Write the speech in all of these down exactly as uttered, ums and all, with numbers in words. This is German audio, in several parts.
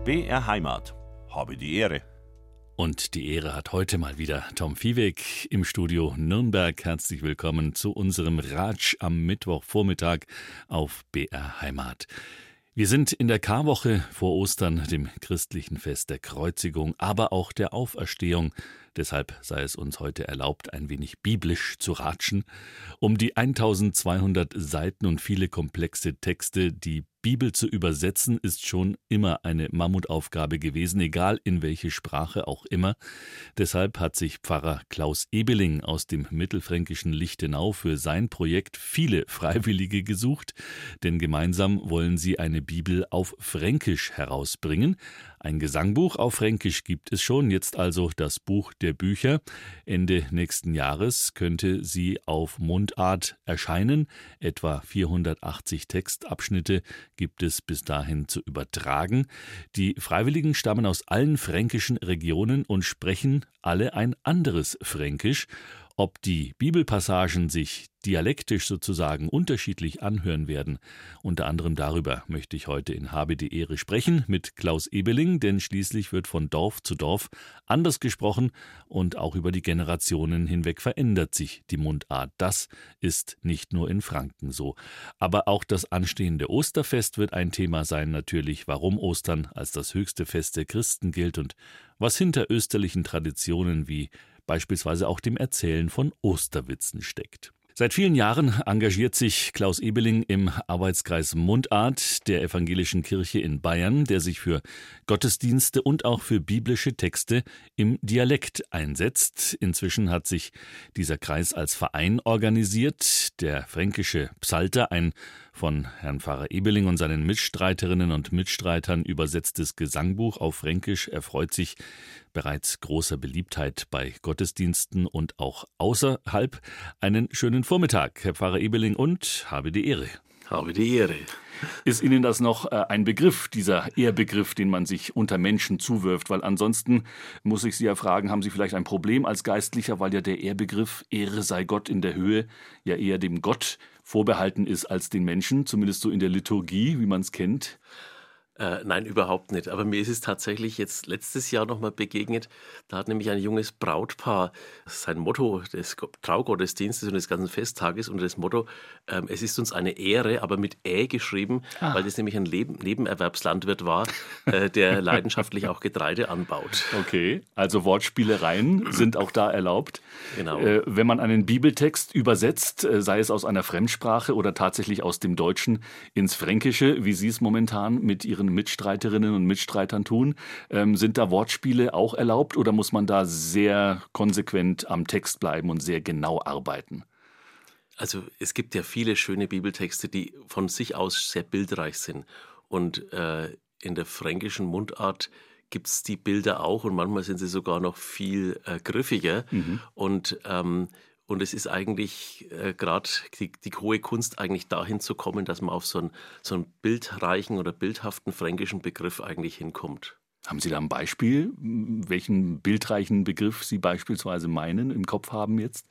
B R Heimat. Habe die Ehre. Und die Ehre hat heute mal wieder Tom Viehweg im Studio Nürnberg. Herzlich willkommen zu unserem Ratsch am Mittwochvormittag auf B R Heimat. Wir sind in der Karwoche vor Ostern, dem christlichen Fest der Kreuzigung, aber auch der Auferstehung. Deshalb sei es uns heute erlaubt, ein wenig biblisch zu ratschen. Um die eintausendzweihundert Seiten und viele komplexe Texte, die Bibel zu übersetzen, ist schon immer eine Mammutaufgabe gewesen, egal in welche Sprache auch immer. Deshalb hat sich Pfarrer Klaus Ebeling aus dem mittelfränkischen Lichtenau für sein Projekt viele Freiwillige gesucht, denn gemeinsam wollen sie eine Bibel auf Fränkisch herausbringen. Ein Gesangbuch auf Fränkisch gibt es schon, jetzt also das Buch der Bücher. Ende nächsten Jahres könnte sie auf Mundart erscheinen. Etwa vierhundertachtzig Textabschnitte gibt es bis dahin zu übertragen. Die Freiwilligen stammen aus allen fränkischen Regionen und sprechen alle ein anderes Fränkisch. Ob die Bibelpassagen sich dialektisch sozusagen unterschiedlich anhören werden, unter anderem darüber möchte ich heute in Habe die Ehre sprechen mit Klaus Ebeling, denn schließlich wird von Dorf zu Dorf anders gesprochen und auch über die Generationen hinweg verändert sich die Mundart. Das ist nicht nur in Franken so. Aber auch das anstehende Osterfest wird ein Thema sein natürlich, warum Ostern als das höchste Fest der Christen gilt und was hinter österlichen Traditionen wie beispielsweise auch dem Erzählen von Osterwitzen steckt. Seit vielen Jahren engagiert sich Klaus Ebeling im Arbeitskreis Mundart der Evangelischen Kirche in Bayern, der sich für Gottesdienste und auch für biblische Texte im Dialekt einsetzt. Inzwischen hat sich dieser Kreis als Verein organisiert. Der fränkische Psalter, ein von Herrn Pfarrer Ebeling und seinen Mitstreiterinnen und Mitstreitern übersetztes Gesangbuch auf Fränkisch, erfreut sich bereits großer Beliebtheit bei Gottesdiensten und auch außerhalb. Einen schönen Vormittag, Herr Pfarrer Ebeling, und habe die Ehre. Habe die Ehre. Ist Ihnen das noch äh, ein Begriff, dieser Ehrbegriff, den man sich unter Menschen zuwirft? Weil ansonsten muss ich Sie ja fragen, haben Sie vielleicht ein Problem als Geistlicher, weil ja der Ehrbegriff Ehre sei Gott in der Höhe ja eher dem Gott vorbehalten ist als den Menschen, zumindest so in der Liturgie, wie man es kennt? Äh, nein, überhaupt nicht. Aber mir ist es tatsächlich jetzt letztes Jahr nochmal begegnet. Da hat nämlich ein junges Brautpaar sein Motto des Traugottesdienstes und des ganzen Festtages unter das Motto, ähm, es ist uns eine Ehre, aber mit Ä geschrieben, ah. weil das nämlich ein Leben, Nebenerwerbslandwirt war, äh, der leidenschaftlich auch Getreide anbaut. Okay, also Wortspielereien sind auch da erlaubt. Genau. Äh, wenn man einen Bibeltext übersetzt, äh, sei es aus einer Fremdsprache oder tatsächlich aus dem Deutschen ins Fränkische, wie Sie es momentan mit Ihren Mitstreiterinnen und Mitstreitern tun. Ähm, sind da Wortspiele auch erlaubt oder muss man da sehr konsequent am Text bleiben und sehr genau arbeiten? Also es gibt ja viele schöne Bibeltexte, die von sich aus sehr bildreich sind. Und äh, in der fränkischen Mundart gibt es die Bilder auch und manchmal sind sie sogar noch viel äh, griffiger. Mhm. Und ähm, Und es ist eigentlich äh, gerade die, die hohe Kunst, eigentlich dahin zu kommen, dass man auf so einen, so einen bildreichen oder bildhaften fränkischen Begriff eigentlich hinkommt. Haben Sie da ein Beispiel, welchen bildreichen Begriff Sie beispielsweise meinen, im Kopf haben jetzt?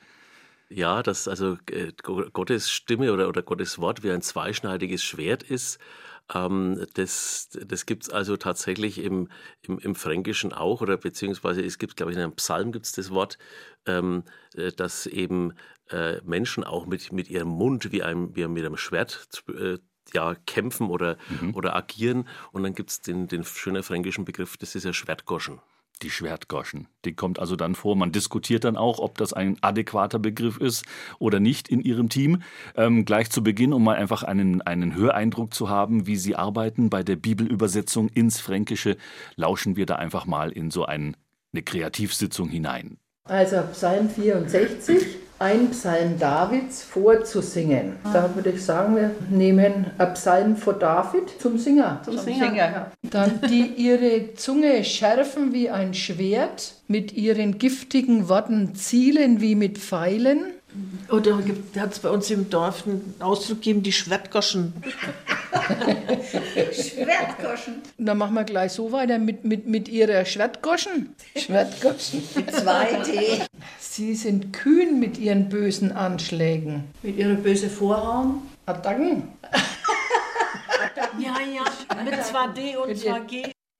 Ja, dass also äh, Gottes Stimme oder, oder Gottes Wort wie ein zweischneidiges Schwert ist. Ähm, das das gibt es also tatsächlich im, im, im Fränkischen auch, oder beziehungsweise es gibt, glaube ich, in einem Psalm gibt es das Wort, ähm, dass eben äh, Menschen auch mit, mit ihrem Mund wie, einem, wie mit einem Schwert äh, ja, kämpfen oder, mhm. oder agieren. Und dann gibt es den, den schönen fränkischen Begriff, das ist ja Schwertgoschen. Die Schwertgoschen, die kommt also dann vor. Man diskutiert dann auch, ob das ein adäquater Begriff ist oder nicht in Ihrem Team. Ähm, gleich zu Beginn, um mal einfach einen, einen Höreindruck zu haben, wie Sie arbeiten bei der Bibelübersetzung ins Fränkische, lauschen wir da einfach mal in so ein, eine Kreativsitzung hinein. Also Psalm vierundsechzig, ein Psalm Davids vorzusingen. Da würde ich sagen, wir nehmen einen Psalm von David zum Singer. Zum Singer. Ja. Dann die ihre Zunge schärfen wie ein Schwert, mit ihren giftigen Worten zielen wie mit Pfeilen. Oder hat es bei uns im Dorf einen Ausdruck gegeben, die Schwertgoschen. Schwertgoschen. Dann machen wir gleich so weiter mit, mit, mit ihrer Schwertgoschen. Schwertgoschen. Mit zwei T. Sie sind kühn mit ihren bösen Anschlägen. Mit ihrer bösen Vorhauen. Attacken. Ja, ja, mit zwei D und zwei G.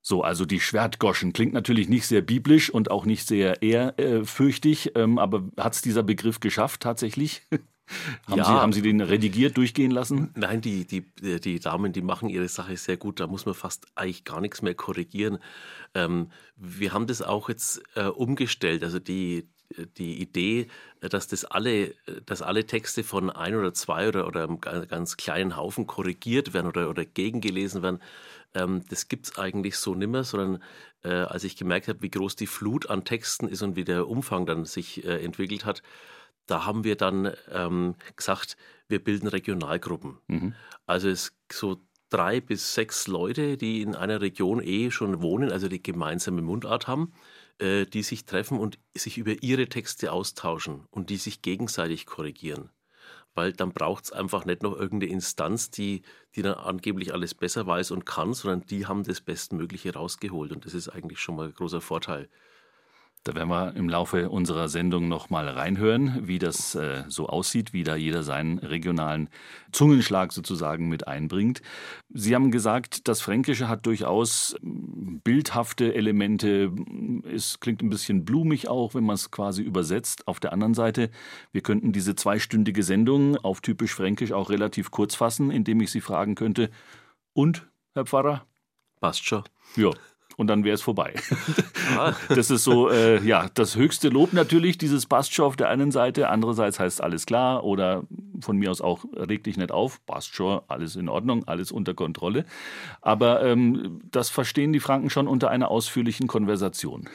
So, also die Schwertgoschen klingt natürlich nicht sehr biblisch und auch nicht sehr ehrfürchtig, ähm, aber hat es dieser Begriff geschafft tatsächlich? haben, Ja. Sie, haben Sie den redigiert durchgehen lassen? Nein, die, die, die Damen, die machen ihre Sache sehr gut. Da muss man fast eigentlich gar nichts mehr korrigieren. Ähm, wir haben das auch jetzt äh, umgestellt. Also die, die Idee, dass das alle, dass alle Texte von ein oder zwei oder, oder einem ganz kleinen Haufen korrigiert werden oder, oder gegengelesen werden, ähm, das gibt es eigentlich so nimmer, sondern äh, als ich gemerkt habe, wie groß die Flut an Texten ist und wie der Umfang dann sich äh, entwickelt hat, da haben wir dann ähm, gesagt, wir bilden Regionalgruppen. Mhm. Also es so drei bis sechs Leute, die in einer Region eh schon wohnen, also die gemeinsame Mundart haben, äh, die sich treffen und sich über ihre Texte austauschen und die sich gegenseitig korrigieren. Weil dann braucht es einfach nicht noch irgendeine Instanz, die, die dann angeblich alles besser weiß und kann, sondern die haben das Bestmögliche rausgeholt. Und das ist eigentlich schon mal ein großer Vorteil. Da werden wir im Laufe unserer Sendung noch mal reinhören, wie das äh, so aussieht, wie da jeder seinen regionalen Zungenschlag sozusagen mit einbringt. Sie haben gesagt, das Fränkische hat durchaus bildhafte Elemente. Es klingt ein bisschen blumig auch, wenn man es quasi übersetzt. Auf der anderen Seite, wir könnten diese zweistündige Sendung auf typisch Fränkisch auch relativ kurz fassen, indem ich Sie fragen könnte, und, Herr Pfarrer? Passt schon. Ja. Und dann wäre es vorbei. Ja. Das ist so, äh, ja, das höchste Lob natürlich, dieses passt schon auf der einen Seite. Andererseits heißt alles klar oder von mir aus auch reg dich nicht auf, passt schon, alles in Ordnung, alles unter Kontrolle. Aber ähm, das verstehen die Franken schon unter einer ausführlichen Konversation.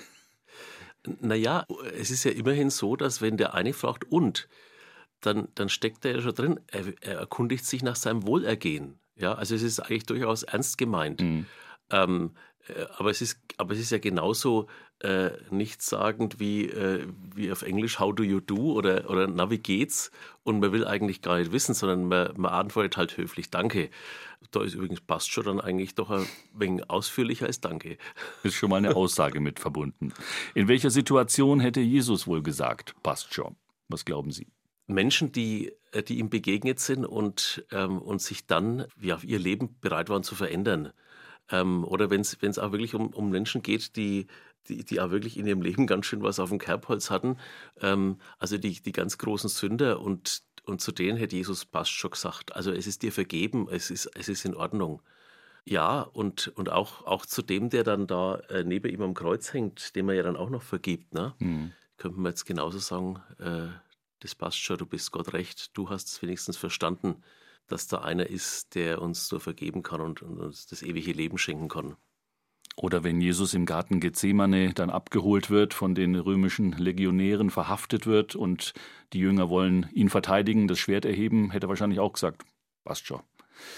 Naja, es ist ja immerhin so, dass wenn der eine fragt und, dann, dann steckt er ja schon drin, er, er erkundigt sich nach seinem Wohlergehen. Ja, also es ist eigentlich durchaus ernst gemeint. Mhm. Ähm, Aber es ist, aber es ist ja genauso äh, nichtssagend wie, äh, wie auf Englisch How do you do oder, oder Na, wie geht's? Und man will eigentlich gar nicht wissen, sondern man, man antwortet halt höflich Danke. Da ist übrigens passt schon dann eigentlich doch ein wenig ausführlicher als Danke. Ist schon mal eine Aussage mit verbunden. In welcher Situation hätte Jesus wohl gesagt, passt schon? Was glauben Sie? Menschen, die, die ihm begegnet sind und, ähm, und sich dann ja, ihr Leben bereit waren zu verändern. Ähm, oder wenn es auch wirklich um, um Menschen geht, die, die, die auch wirklich in ihrem Leben ganz schön was auf dem Kerbholz hatten. Ähm, also die, die ganz großen Sünder und, und zu denen hätte Jesus passt schon gesagt. Also es ist dir vergeben, es ist, es ist in Ordnung. Ja, und, und auch, auch zu dem, der dann da äh, neben ihm am Kreuz hängt, dem er ja dann auch noch vergibt. Ne? Mhm. Könnte man jetzt genauso sagen, äh, das passt schon, du bist Gott recht, du hast es wenigstens verstanden, dass da einer ist, der uns so vergeben kann und, und uns das ewige Leben schenken kann. Oder wenn Jesus im Garten Gethsemane dann abgeholt wird, von den römischen Legionären verhaftet wird und die Jünger wollen ihn verteidigen, das Schwert erheben, hätte er wahrscheinlich auch gesagt, passt schon.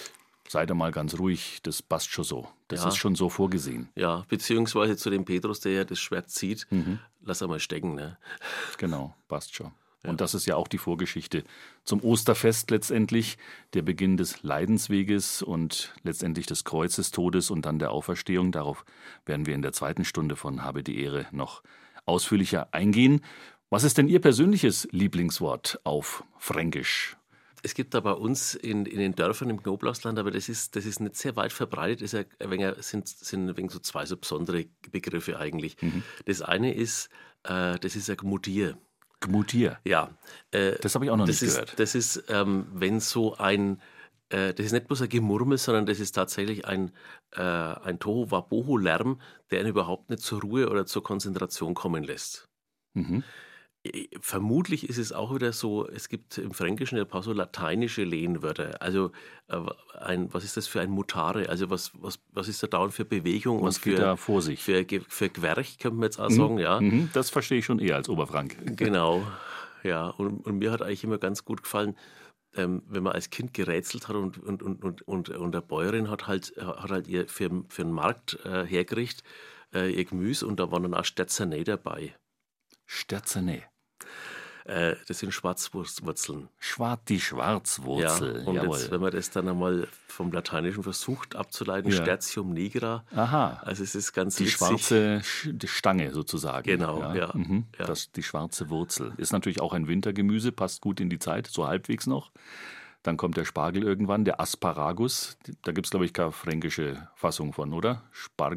Seid mal ganz ruhig, das passt schon so. Das Ja. ist schon so vorgesehen. Ja, beziehungsweise zu dem Petrus, der ja das Schwert zieht, Mhm. lass er mal stecken. Ne? Genau, passt schon. Ja. Und das ist ja auch die Vorgeschichte zum Osterfest letztendlich, der Beginn des Leidensweges und letztendlich des Kreuzestodes und dann der Auferstehung. Darauf werden wir in der zweiten Stunde von Habe die Ehre noch ausführlicher eingehen. Was ist denn Ihr persönliches Lieblingswort auf Fränkisch? Es gibt da bei uns in, in den Dörfern im Knoblauchsland, aber das ist, das ist nicht sehr weit verbreitet, ist ja ein wenig, sind, sind ein wenig so zwei so besondere Begriffe eigentlich. Mhm. Das eine ist, äh, das ist ein Gmutier. Gmutier. Ja, äh, Das habe ich auch noch das nicht ist, gehört. Das ist, ähm, wenn so ein, äh, das ist nicht bloß ein Gemurmel, sondern das ist tatsächlich ein, äh, ein Tohu-Wabohu-Lärm, der ihn überhaupt nicht zur Ruhe oder zur Konzentration kommen lässt. Mhm. Äh, Vermutlich ist es auch wieder so, es gibt im Fränkischen ein paar so lateinische Lehnwörter. Also äh, ein, was ist das für ein Mutare? Also was, was, was ist da dauernd für Bewegung Was und geht für, da vor sich? für, Ge- für Gwerch, könnte man jetzt auch sagen, ja. Mhm. Das verstehe ich schon eher als Oberfrank. Genau, ja. Und, und mir hat eigentlich immer ganz gut gefallen, ähm, wenn man als Kind gerätselt hat und, und, und, und, und, und der Bäuerin hat halt, hat halt ihr für, für den Markt äh, hergerichtet, äh, ihr Gemüse und da waren dann auch Sterzernay dabei. Sterzernay. Äh, das sind Schwarzwurzeln. Schwarz, die Schwarzwurzel. Ja, und Jawohl. jetzt, wenn man das dann einmal vom Lateinischen versucht abzuleiten, Ja. Stertium nigra, Aha. also es ist ganz Die witzig. schwarze Sch- die Stange sozusagen. Genau, ja. Mhm. Ja. Das, die schwarze Wurzel. Ist natürlich auch ein Wintergemüse, passt gut in die Zeit, so halbwegs noch. Dann kommt der Spargel irgendwann, der Asparagus. Da gibt es, glaube ich, keine fränkische Fassung von, oder? Spargel?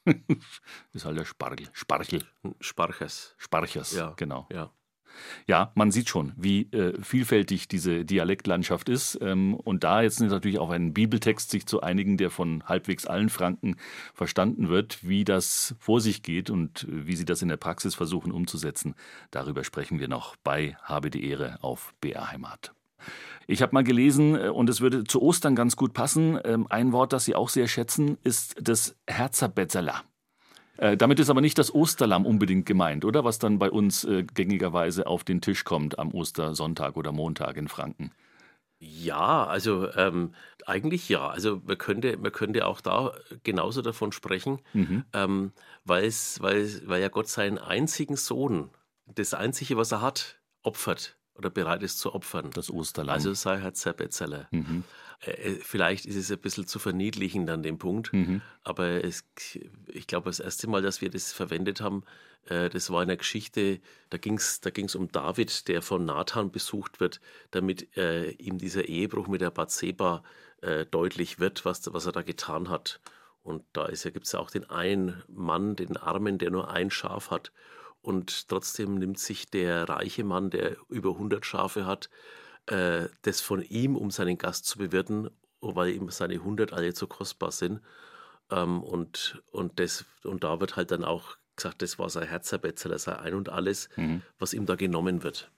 Ist halt der Spargel. Spargel. Sparchers. Sparchers, Ja, genau. Ja. Ja, man sieht schon, wie äh, vielfältig diese Dialektlandschaft ist. Ähm, und da jetzt natürlich auf einen Bibeltext sich zu einigen, der von halbwegs allen Franken verstanden wird, wie das vor sich geht und äh, wie sie das in der Praxis versuchen umzusetzen. Darüber sprechen wir noch bei Habe die Ehre auf B R Heimat. Ich habe mal gelesen, äh, und es würde zu Ostern ganz gut passen, ähm, ein Wort, das Sie auch sehr schätzen, ist das Herzerbetzerla. Äh, damit ist aber nicht das Osterlamm unbedingt gemeint, oder? Was dann bei uns äh, gängigerweise auf den Tisch kommt am Ostersonntag oder Montag in Franken. Ja, also ähm, eigentlich ja. Also man könnte, man könnte auch da genauso davon sprechen, Mhm. ähm, weil es, weil, es- weil ja Gott seinen einzigen Sohn, das Einzige, was er hat, opfert oder bereit ist zu opfern. Das Osterlamm. Also sei Herr Zerbetzeler. Mhm. Äh, Vielleicht ist es ein bisschen zu verniedlichen an dem Punkt, Mhm. aber es, ich glaube, das erste Mal, dass wir das verwendet haben, äh, das war in der Geschichte, da ging es da ging's um David, der von Nathan besucht wird, damit äh, ihm dieser Ehebruch mit der Bathseba äh, deutlich wird, was, was er da getan hat. Und da ist ja, gibt es ja auch den einen Mann, den Armen, der nur ein Schaf hat. Und trotzdem nimmt sich der reiche Mann, der über hundert Schafe hat, äh, das von ihm, um seinen Gast zu bewirten, weil ihm seine hundert alle zu kostbar sind. Ähm, und, und, das, und da wird halt dann auch gesagt, das war sein Herzerbetzler, sein Ein und Alles, Mhm. was ihm da genommen wird.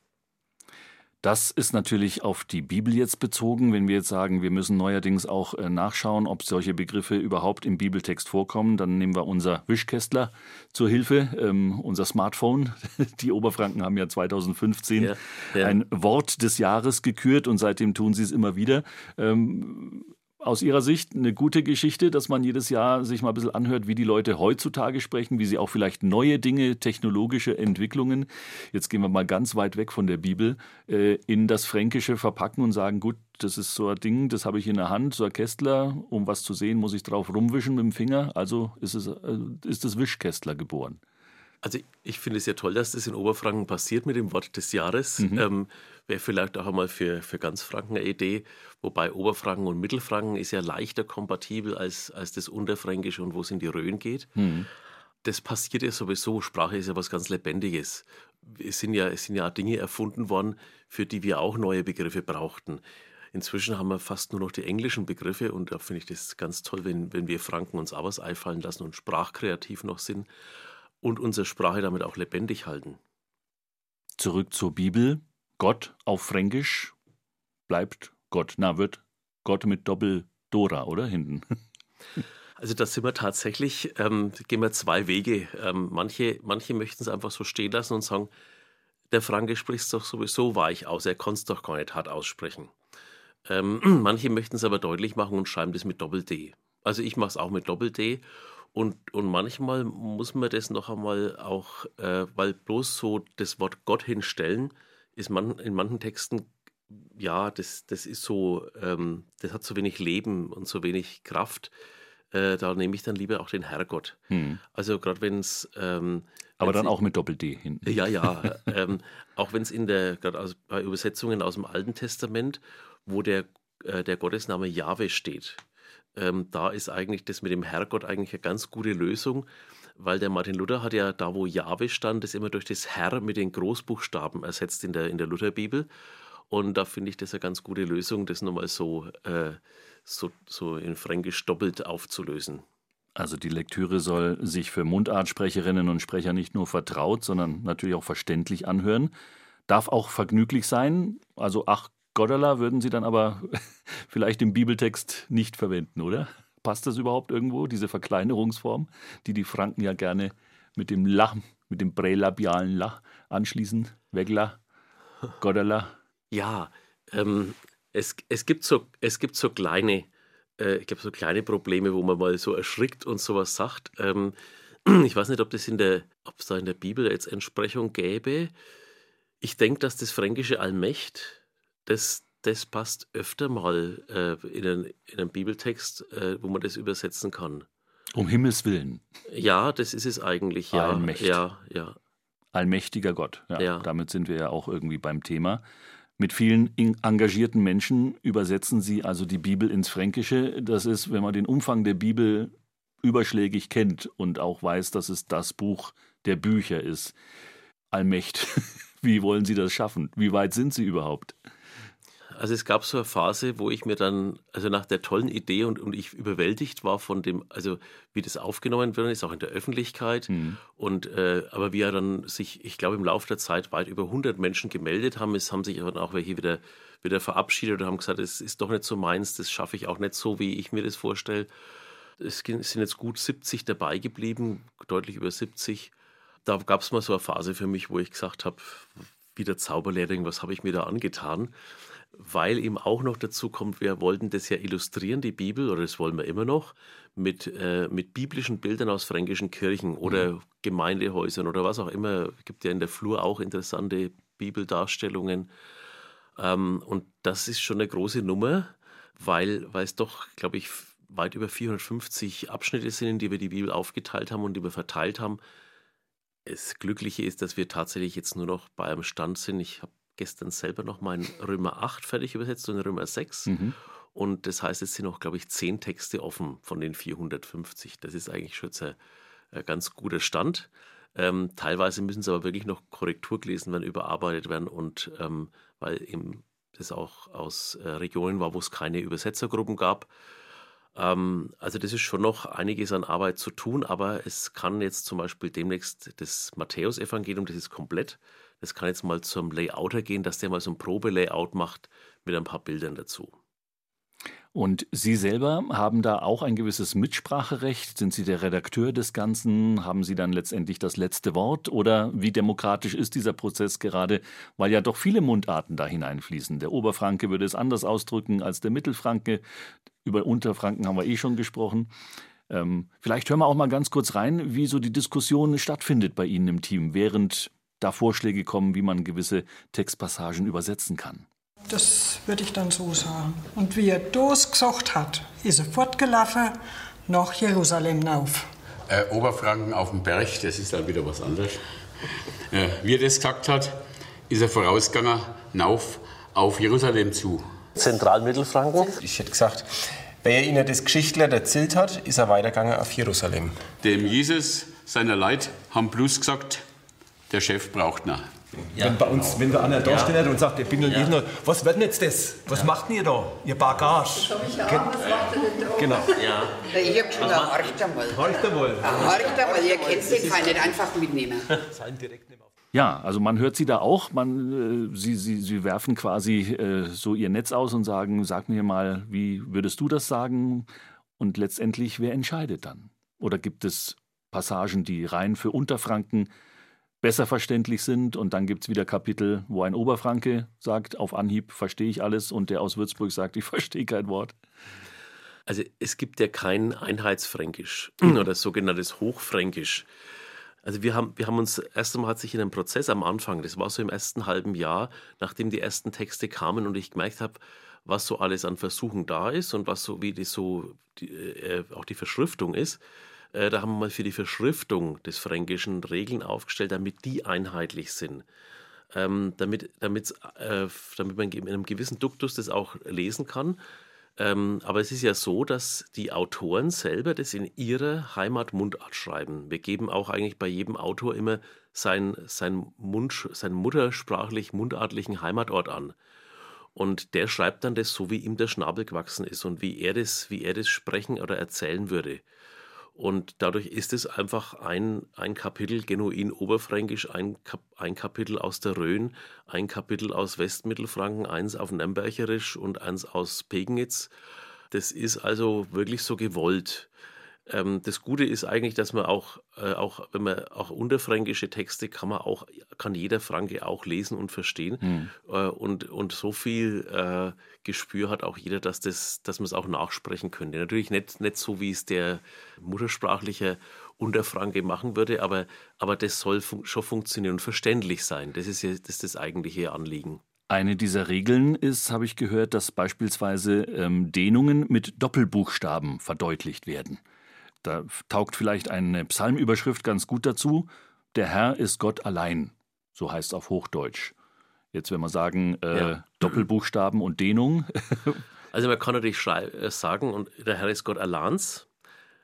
Das ist natürlich auf die Bibel jetzt bezogen. Wenn wir jetzt sagen, wir müssen neuerdings auch äh, nachschauen, ob solche Begriffe überhaupt im Bibeltext vorkommen, dann nehmen wir unser Wischkästler zur Hilfe, ähm, unser Smartphone. Die Oberfranken haben ja zweitausendfünfzehn Ja, ja. ein Wort des Jahres gekürt und seitdem tun sie es immer wieder. Ähm, aus Ihrer Sicht eine gute Geschichte, dass man jedes Jahr sich mal ein bisschen anhört, wie die Leute heutzutage sprechen, wie sie auch vielleicht neue Dinge, technologische Entwicklungen, jetzt gehen wir mal ganz weit weg von der Bibel, äh, in das Fränkische verpacken und sagen, gut, das ist so ein Ding, das habe ich in der Hand, so ein Kästler, um was zu sehen, muss ich drauf rumwischen mit dem Finger, also ist, es, äh, ist das Wischkästler geboren. Also ich finde es ja toll, dass das in Oberfranken passiert mit dem Wort des Jahres. Mhm. Ähm, Wäre vielleicht auch einmal für, für ganz Franken eine Idee, wobei Oberfranken und Mittelfranken ist ja leichter kompatibel als, als das Unterfränkische und wo es in die Rhön geht. Mhm. Das passiert ja sowieso, Sprache ist ja was ganz Lebendiges. Es sind ja, es sind ja Dinge erfunden worden, für die wir auch neue Begriffe brauchten. Inzwischen haben wir fast nur noch die englischen Begriffe und da finde ich das ganz toll, wenn, wenn wir Franken uns auch was einfallen lassen und sprachkreativ noch sind und unsere Sprache damit auch lebendig halten. Zurück zur Bibel. Gott auf Fränkisch bleibt Gott. Na, wird Gott mit Doppel-Dora, oder? Hinten. Also da sind wir tatsächlich, ähm, gehen wir zwei Wege. Ähm, manche, manche möchten es einfach so stehen lassen und sagen, der Franke spricht es doch sowieso weich aus, er kann es doch gar nicht hart aussprechen. Ähm, manche möchten es aber deutlich machen und schreiben das mit Doppel-D. Also ich mache es auch mit Doppel-D. Und, und manchmal muss man das noch einmal auch, äh, weil bloß so das Wort Gott hinstellen, ist man in manchen Texten, ja, das, das ist so, ähm, das hat so wenig Leben und so wenig Kraft. Äh, da nehme ich dann lieber auch den Herrgott. Hm. Also gerade wenn es... Ähm, Aber wenn's dann in- auch mit Doppel-D hinten. ja, ja. ähm, auch wenn es in der, gerade aus, bei Übersetzungen aus dem Alten Testament, wo der, äh, der Gottesname Jahwe steht, ähm, da ist eigentlich das mit dem Herrgott eigentlich eine ganz gute Lösung, weil der Martin Luther hat ja da, wo Jahwe stand, das immer durch das Herr mit den Großbuchstaben ersetzt in der, in der Lutherbibel. Und da finde ich das eine ganz gute Lösung, das nochmal so, äh, so, so in Fränkisch doppelt aufzulösen. Also die Lektüre soll sich für Mundartsprecherinnen und Sprecher nicht nur vertraut, sondern natürlich auch verständlich anhören. Darf auch vergnüglich sein. Also ach Gottala würden Sie dann aber vielleicht im Bibeltext nicht verwenden, oder? Passt das überhaupt irgendwo, diese Verkleinerungsform, die die Franken ja gerne mit dem Lach, mit dem prälabialen Lach anschließen? Wegla, Gottala. Ja, ähm, es, es, gibt so, es gibt so kleine, äh, ich glaube, so kleine Probleme, wo man mal so erschrickt und sowas sagt. Ähm, ich weiß nicht, ob das in der, ob es da in der Bibel jetzt Entsprechung gäbe. Ich denke, dass das fränkische Allmächt, das, das passt öfter mal äh, in, einen, in einen Bibeltext, äh, wo man das übersetzen kann. Um Himmels Willen. Ja, das ist es eigentlich, ja. Allmächt. Ja, ja. Allmächtiger Gott. Ja, Ja. Damit sind wir ja auch irgendwie beim Thema. Mit vielen in- engagierten Menschen übersetzen sie also die Bibel ins Fränkische. Das ist, wenn man den Umfang der Bibel überschlägig kennt und auch weiß, dass es das Buch der Bücher ist. Allmächt, wie wollen Sie das schaffen? Wie weit sind Sie überhaupt? Also es gab so eine Phase, wo ich mir dann, also nach der tollen Idee und, und ich überwältigt war von dem, also wie das aufgenommen worden ist, auch in der Öffentlichkeit. Mhm. Und äh, aber wie er dann sich, ich glaube im Laufe der Zeit weit über hundert Menschen gemeldet haben, es haben sich aber dann auch welche wieder, wieder verabschiedet und haben gesagt, es ist doch nicht so meins, das schaffe ich auch nicht so, wie ich mir das vorstelle. Es sind jetzt gut siebzig dabei geblieben, deutlich über siebzig. Da gab es mal so eine Phase für mich, wo ich gesagt habe, wie der Zauberlehrling, was habe ich mir da angetan? Weil eben auch noch dazu kommt, wir wollten das ja illustrieren, die Bibel, oder das wollen wir immer noch, mit, äh, mit biblischen Bildern aus fränkischen Kirchen oder mhm. Gemeindehäusern oder was auch immer. Es gibt ja in der Flur auch interessante Bibeldarstellungen. Ähm, und das ist schon eine große Nummer, weil, weil es doch, glaube ich, weit über vierhundertfünfzig Abschnitte sind, in die wir die Bibel aufgeteilt haben und die wir verteilt haben. Das Glückliche ist, dass wir tatsächlich jetzt nur noch bei einem Stand sind. Ich habe gestern selber noch mal in Römer acht fertig übersetzt und in Römer sechs. Mhm. Und das heißt, es sind noch, glaube ich, zehn Texte offen von den vierhundertfünfzig. Das ist eigentlich schon ein, ein ganz guter Stand. Ähm, teilweise müssen sie aber wirklich noch Korrektur gelesen werden, überarbeitet werden. Und ähm, weil eben das auch aus äh, Regionen war, wo es keine Übersetzergruppen gab. Ähm, also das ist schon noch einiges an Arbeit zu tun. Aber es kann jetzt zum Beispiel demnächst das Matthäusevangelium, das ist komplett. Das kann jetzt mal zum Layouter gehen, dass der mal so ein Probe-Layout macht mit ein paar Bildern dazu. Und Sie selber haben da auch ein gewisses Mitspracherecht? Sind Sie der Redakteur des Ganzen? Haben Sie dann letztendlich das letzte Wort? Oder wie demokratisch ist dieser Prozess gerade, weil ja doch viele Mundarten da hineinfließen? Der Oberfranke würde es anders ausdrücken als der Mittelfranke. Über Unterfranken haben wir eh schon gesprochen. Ähm, vielleicht hören wir auch mal ganz kurz rein, wie so die Diskussion stattfindet bei Ihnen im Team, während da Vorschläge kommen, wie man gewisse Textpassagen übersetzen kann. Das würde ich dann so sagen. Und wie er das gesagt hat, ist er fortgelaufen nach Jerusalem rauf. Äh, Oberfranken auf dem Berg, das ist dann wieder was anderes. Äh, wie er das gesagt hat, ist er vorausgegangen rauf auf Jerusalem zu. Zentralmittelfranken? Ich hätte gesagt, wenn er ihnen das Geschichtler erzählt hat, ist er weitergegangen auf Jerusalem. Dem Jesus, seiner Leute, haben bloß gesagt, der Chef braucht noch. Ja, wenn bei uns, genau. Wenn der einer da steht und sagt, ich bin ja. noch, was wird denn jetzt das? Was ja. macht ihr da? Ihr Bagage. Das habe ich auch, was macht ihr denn da? Genau. Ja. Ich habe schon gesagt, horcht einmal. Horcht einmal. Horcht einmal, ihr kennt den Fall nicht einfach mitnehmen. Ja, also man hört Sie da auch, man, äh, Sie, Sie, Sie werfen quasi äh, so Ihr Netz aus und sagen, sag mir mal, wie würdest du das sagen? Und letztendlich, wer entscheidet dann? Oder gibt es Passagen, die rein für Unterfranken besser verständlich sind und dann gibt es wieder Kapitel, wo ein Oberfranke sagt, auf Anhieb verstehe ich alles und der aus Würzburg sagt, ich verstehe kein Wort. Also es gibt ja kein Einheitsfränkisch mhm. oder sogenanntes Hochfränkisch. Also wir haben, wir haben uns, erst einmal hat sich in einem Prozess am Anfang, das war so im ersten halben Jahr, nachdem die ersten Texte kamen und ich gemerkt habe, was so alles an Versuchen da ist und was so, wie die so, die, äh, auch die Verschriftung ist. Da haben wir mal für die Verschriftung des Fränkischen Regeln aufgestellt, damit die einheitlich sind. Ähm, damit, damit, äh, damit man in einem gewissen Duktus das auch lesen kann. Ähm, aber es ist ja so, dass die Autoren selber das in ihrer Heimatmundart schreiben. Wir geben auch eigentlich bei jedem Autor immer sein, sein Mund, seinen muttersprachlich mundartlichen Heimatort an. Und der schreibt dann das so, wie ihm der Schnabel gewachsen ist und wie er das, wie er das sprechen oder erzählen würde. Und dadurch ist es einfach ein, ein Kapitel genuin Oberfränkisch, ein, Kap, ein Kapitel aus der Rhön, ein Kapitel aus Westmittelfranken, eins auf Nürnbergerisch und eins aus Pegnitz. Das ist also wirklich so gewollt. Ähm, das Gute ist eigentlich, dass man auch, äh, auch wenn man auch unterfränkische Texte kann man auch, kann jeder Franke auch lesen und verstehen. Mhm. Äh, und, und so viel äh, Gespür hat auch jeder, dass, das, dass man es auch nachsprechen könnte. Natürlich nicht, nicht so, wie es der muttersprachliche Unterfranke machen würde, aber, aber das soll fun- schon funktionieren und verständlich sein. Das ist ja das, ist das eigentliche Anliegen. Eine dieser Regeln ist, habe ich gehört, dass beispielsweise ähm, Dehnungen mit Doppelbuchstaben verdeutlicht werden. Da taugt vielleicht eine Psalmüberschrift ganz gut dazu. Der Herr ist Gott allein, so heißt es auf Hochdeutsch. Jetzt, wenn wir sagen, äh, ja. Doppelbuchstaben und Dehnung. Also man kann natürlich schrei- sagen, und der Herr ist Gott allein.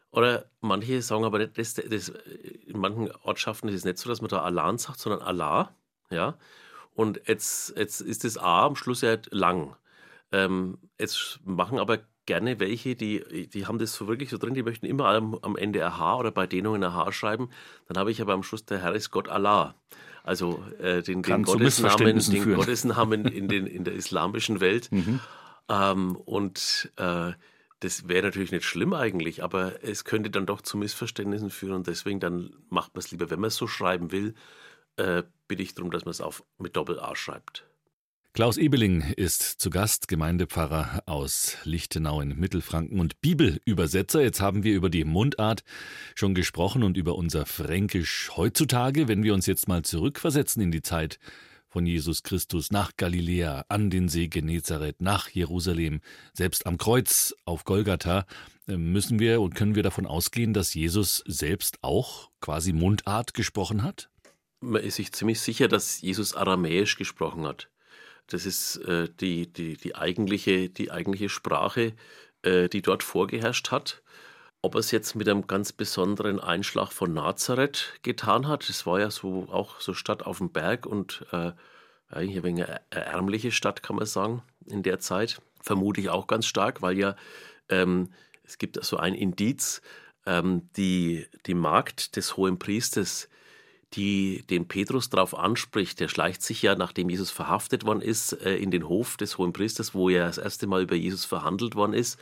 Oder manche sagen aber nicht, das, das, in manchen Ortschaften ist es nicht so, dass man da Alan sagt, sondern Allah. Ja? Und jetzt, jetzt ist das A am Schluss ja lang. Ähm, jetzt machen aber gerne welche, die, die haben das so wirklich so drin, die möchten immer am, am Ende ein H oder bei Dehnungen ein H schreiben. Dann habe ich aber am Schluss, der Herr ist Gott Allah. Also äh, den, den Gottesnamen, den Gottesnamen in, den, in der islamischen Welt. Mhm. Ähm, und äh, das wäre natürlich nicht schlimm eigentlich, aber es könnte dann doch zu Missverständnissen führen und deswegen dann macht man es lieber, wenn man es so schreiben will, äh, bitte ich darum, dass man es auf mit Doppel-A schreibt. Klaus Ebeling ist zu Gast, Gemeindepfarrer aus Lichtenau in Mittelfranken und Bibelübersetzer. Jetzt haben wir über die Mundart schon gesprochen und über unser Fränkisch heutzutage. Wenn wir uns jetzt mal zurückversetzen in die Zeit von Jesus Christus nach Galiläa, an den See Genezareth, nach Jerusalem, selbst am Kreuz auf Golgatha, müssen wir und können wir davon ausgehen, dass Jesus selbst auch quasi Mundart gesprochen hat? Man ist sich ziemlich sicher, dass Jesus Aramäisch gesprochen hat. Das ist äh, die, die, die, eigentliche, die eigentliche Sprache, äh, die dort vorgeherrscht hat. Ob er es jetzt mit einem ganz besonderen Einschlag von Nazareth getan hat, das war ja so auch so Stadt auf dem Berg und äh, eigentlich ein wenig eine ärmliche Stadt, kann man sagen, in der Zeit. Vermute ich auch ganz stark, weil ja ähm, es gibt so ein Indiz, ähm, die, die Magd des Hohenpriesters, die den Petrus darauf anspricht, der schleicht sich ja, nachdem Jesus verhaftet worden ist, in den Hof des Hohenpriesters, wo er das erste Mal über Jesus verhandelt worden ist.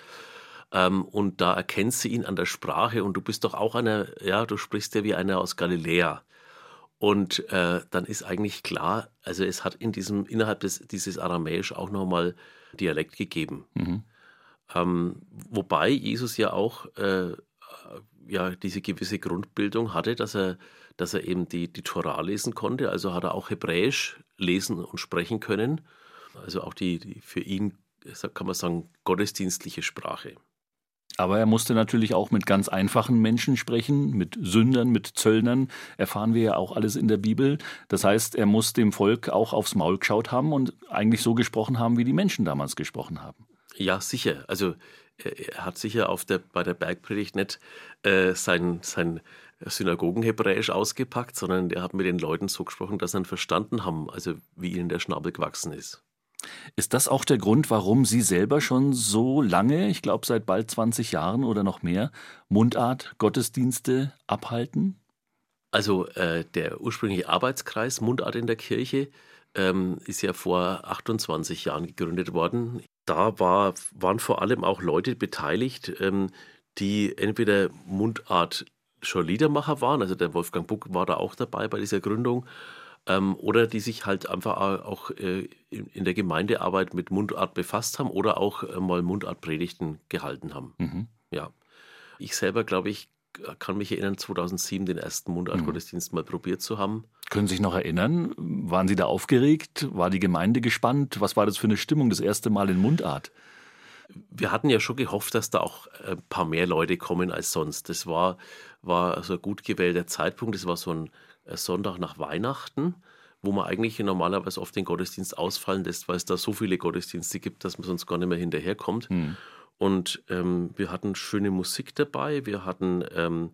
Und da erkennt sie ihn an der Sprache und du bist doch auch einer, ja, du sprichst ja wie einer aus Galiläa. Und äh, dann ist eigentlich klar, also es hat in diesem, innerhalb des, dieses Aramäisch auch nochmal Dialekt gegeben. Mhm. Ähm, wobei Jesus ja auch äh, ja, diese gewisse Grundbildung hatte, dass er, dass er eben die, die Tora lesen konnte. Also hat er auch Hebräisch lesen und sprechen können. Also auch die, die für ihn, kann man sagen, gottesdienstliche Sprache. Aber er musste natürlich auch mit ganz einfachen Menschen sprechen, mit Sündern, mit Zöllnern, erfahren wir ja auch alles in der Bibel. Das heißt, er muss dem Volk auch aufs Maul geschaut haben und eigentlich so gesprochen haben, wie die Menschen damals gesprochen haben. Ja, sicher. Also er hat sicher auf der, bei der Bergpredigt nicht äh, sein, sein Synagogenhebräisch ausgepackt, sondern er hat mit den Leuten so gesprochen, dass sie ihn verstanden haben, also wie ihnen der Schnabel gewachsen ist. Ist das auch der Grund, warum Sie selber schon so lange, ich glaube seit bald zwanzig Jahren oder noch mehr, Mundart Gottesdienste abhalten? Also äh, der ursprüngliche Arbeitskreis Mundart in der Kirche ähm, ist ja vor achtundzwanzig Jahren gegründet worden. Da war, waren vor allem auch Leute beteiligt, ähm, die entweder Mundart schon Liedermacher waren, also der Wolfgang Buck war da auch dabei bei dieser Gründung, ähm, oder die sich halt einfach auch äh, in, in der Gemeindearbeit mit Mundart befasst haben oder auch äh, mal Mundartpredigten gehalten haben. Mhm. Ja. Ich selber, glaube ich, kann mich erinnern, zweitausendsieben den ersten Mundartgottesdienst mhm. mal probiert zu haben. Können Sie sich noch erinnern? Waren Sie da aufgeregt? War die Gemeinde gespannt? Was war das für eine Stimmung, das erste Mal in Mundart? Wir hatten ja schon gehofft, dass da auch ein paar mehr Leute kommen als sonst. Das war, war so ein gut gewählter Zeitpunkt. Das war so ein Sonntag nach Weihnachten, wo man eigentlich normalerweise oft den Gottesdienst ausfallen lässt, weil es da so viele Gottesdienste gibt, dass man sonst gar nicht mehr hinterherkommt. Mhm. Und ähm, wir hatten schöne Musik dabei. Wir hatten ähm,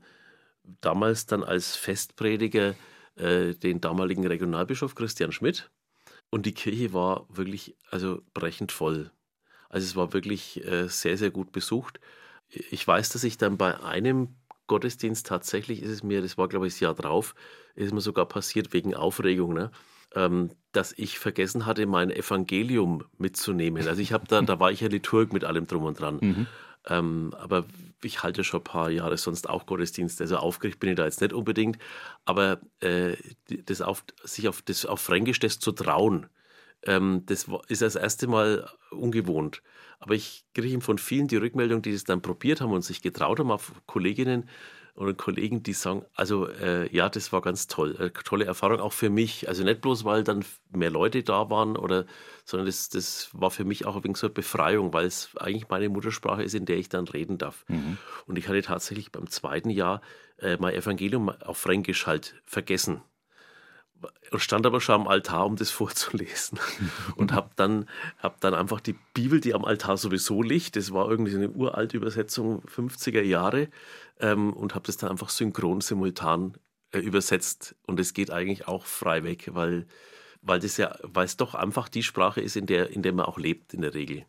damals dann als Festprediger äh, den damaligen Regionalbischof Christian Schmidt. Und die Kirche war wirklich also brechend voll. Also es war wirklich äh, sehr, sehr gut besucht. Ich weiß, dass ich dann bei einem Gottesdienst tatsächlich, ist es mir, das war glaube ich das Jahr drauf, ist es mir sogar passiert wegen Aufregung, ne? ähm, dass ich vergessen hatte, mein Evangelium mitzunehmen. Also ich habe da, da war ich ja Liturg mit allem drum und dran. Mhm. Ähm, aber ich halte schon ein paar Jahre sonst auch Gottesdienste. Also aufgeregt bin ich da jetzt nicht unbedingt. Aber äh, das auf, sich auf, das auf Fränkisch das zu trauen, ähm, das ist das erste Mal ungewohnt. Aber ich kriege von vielen die Rückmeldung, die das dann probiert haben und sich getraut haben, auf Kolleginnen oder Kollegen, die sagen, also äh, ja, das war ganz toll, eine tolle Erfahrung auch für mich. Also nicht bloß, weil dann mehr Leute da waren, oder, sondern das, das war für mich auch ein wenig so eine Befreiung, weil es eigentlich meine Muttersprache ist, in der ich dann reden darf. Mhm. Und ich hatte tatsächlich beim zweiten Jahr äh, mein Evangelium auf Fränkisch halt vergessen. und stand aber schon am Altar, um das vorzulesen. Und habe dann, hab dann einfach die Bibel, die am Altar sowieso liegt, das war irgendwie eine uralte Übersetzung, fünfziger Jahre, ähm, und habe das dann einfach synchron, simultan äh, übersetzt. Und es geht eigentlich auch frei weg, weil, weil, das ja, weil es doch einfach die Sprache ist, in der, in der man auch lebt in der Regel.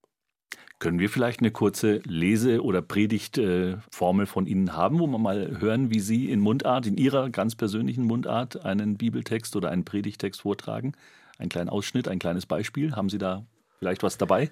Können wir vielleicht eine kurze Lese- oder Predigtformel von Ihnen haben, wo wir mal hören, wie Sie in Mundart, in Ihrer ganz persönlichen Mundart, einen Bibeltext oder einen Predigttext vortragen? Einen kleinen Ausschnitt, ein kleines Beispiel. Haben Sie da vielleicht was dabei?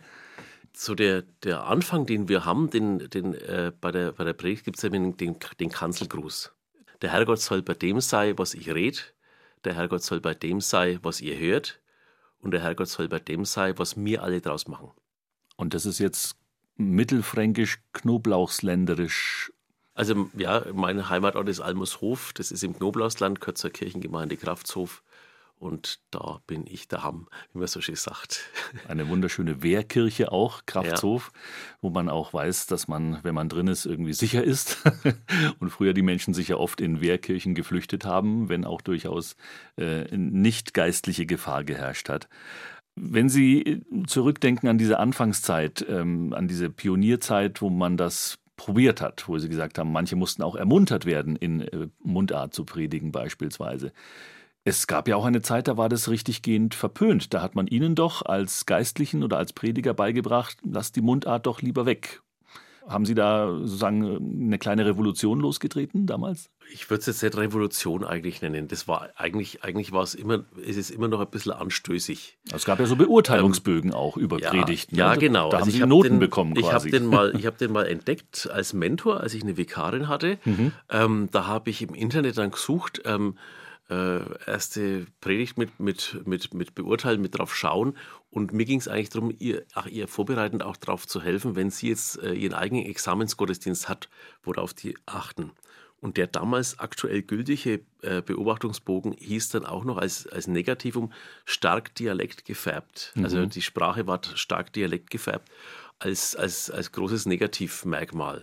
So der, der Anfang, den wir haben, den, den, äh, bei, der, bei der Predigt gibt es ja den, den, den Kanzelgruß. Der Herrgott soll bei dem sein, was ich red. Der Herrgott soll bei dem sein, was ihr hört. Und der Herrgott soll bei dem sein, was wir alle draus machen. Und das ist jetzt mittelfränkisch, knoblauchsländerisch. Also ja, mein Heimatort ist Almushof, das ist im Knoblauchsland, gehört zur Kirchengemeinde Kraftshof. Und da bin ich daheim, wie man so schön sagt. Eine wunderschöne Wehrkirche auch, Kraftshof, ja. Wo man auch weiß, dass man, wenn man drin ist, irgendwie sicher ist. Und früher die Menschen sich ja oft in Wehrkirchen geflüchtet haben, wenn auch durchaus äh, nicht geistliche Gefahr geherrscht hat. Wenn Sie zurückdenken an diese Anfangszeit, ähm, an diese Pionierzeit, wo man das probiert hat, wo Sie gesagt haben, manche mussten auch ermuntert werden, in äh, Mundart zu predigen beispielsweise. Es gab ja auch eine Zeit, da war das richtiggehend verpönt. Da hat man Ihnen doch als Geistlichen oder als Prediger beigebracht, lasst die Mundart doch lieber weg. Haben Sie da sozusagen eine kleine Revolution losgetreten damals? Ich würde es jetzt nicht Revolution eigentlich nennen. Das war eigentlich, eigentlich war es immer, es ist immer noch ein bisschen anstößig. Es gab ja so Beurteilungsbögen ähm, auch über ja, Predigten. Ja, also, genau. Da haben also Sie hab Noten den, bekommen quasi. Ich habe den, mal, ich hab den mal entdeckt als Mentor, als ich eine Vikarin hatte. Mhm. Ähm, da habe ich im Internet dann gesucht, ähm, äh, erste Predigt mit, mit, mit, mit beurteilen, mit drauf schauen. Und mir ging es eigentlich darum, ihr, ach, ihr vorbereitend auch darauf zu helfen, wenn sie jetzt äh, ihren eigenen Examensgottesdienst hat, worauf die achten. Und der damals aktuell gültige äh, Beobachtungsbogen hieß dann auch noch als, als Negativum stark Dialekt gefärbt. Mhm. Also die Sprache war stark Dialekt gefärbt als, als, als großes Negativmerkmal.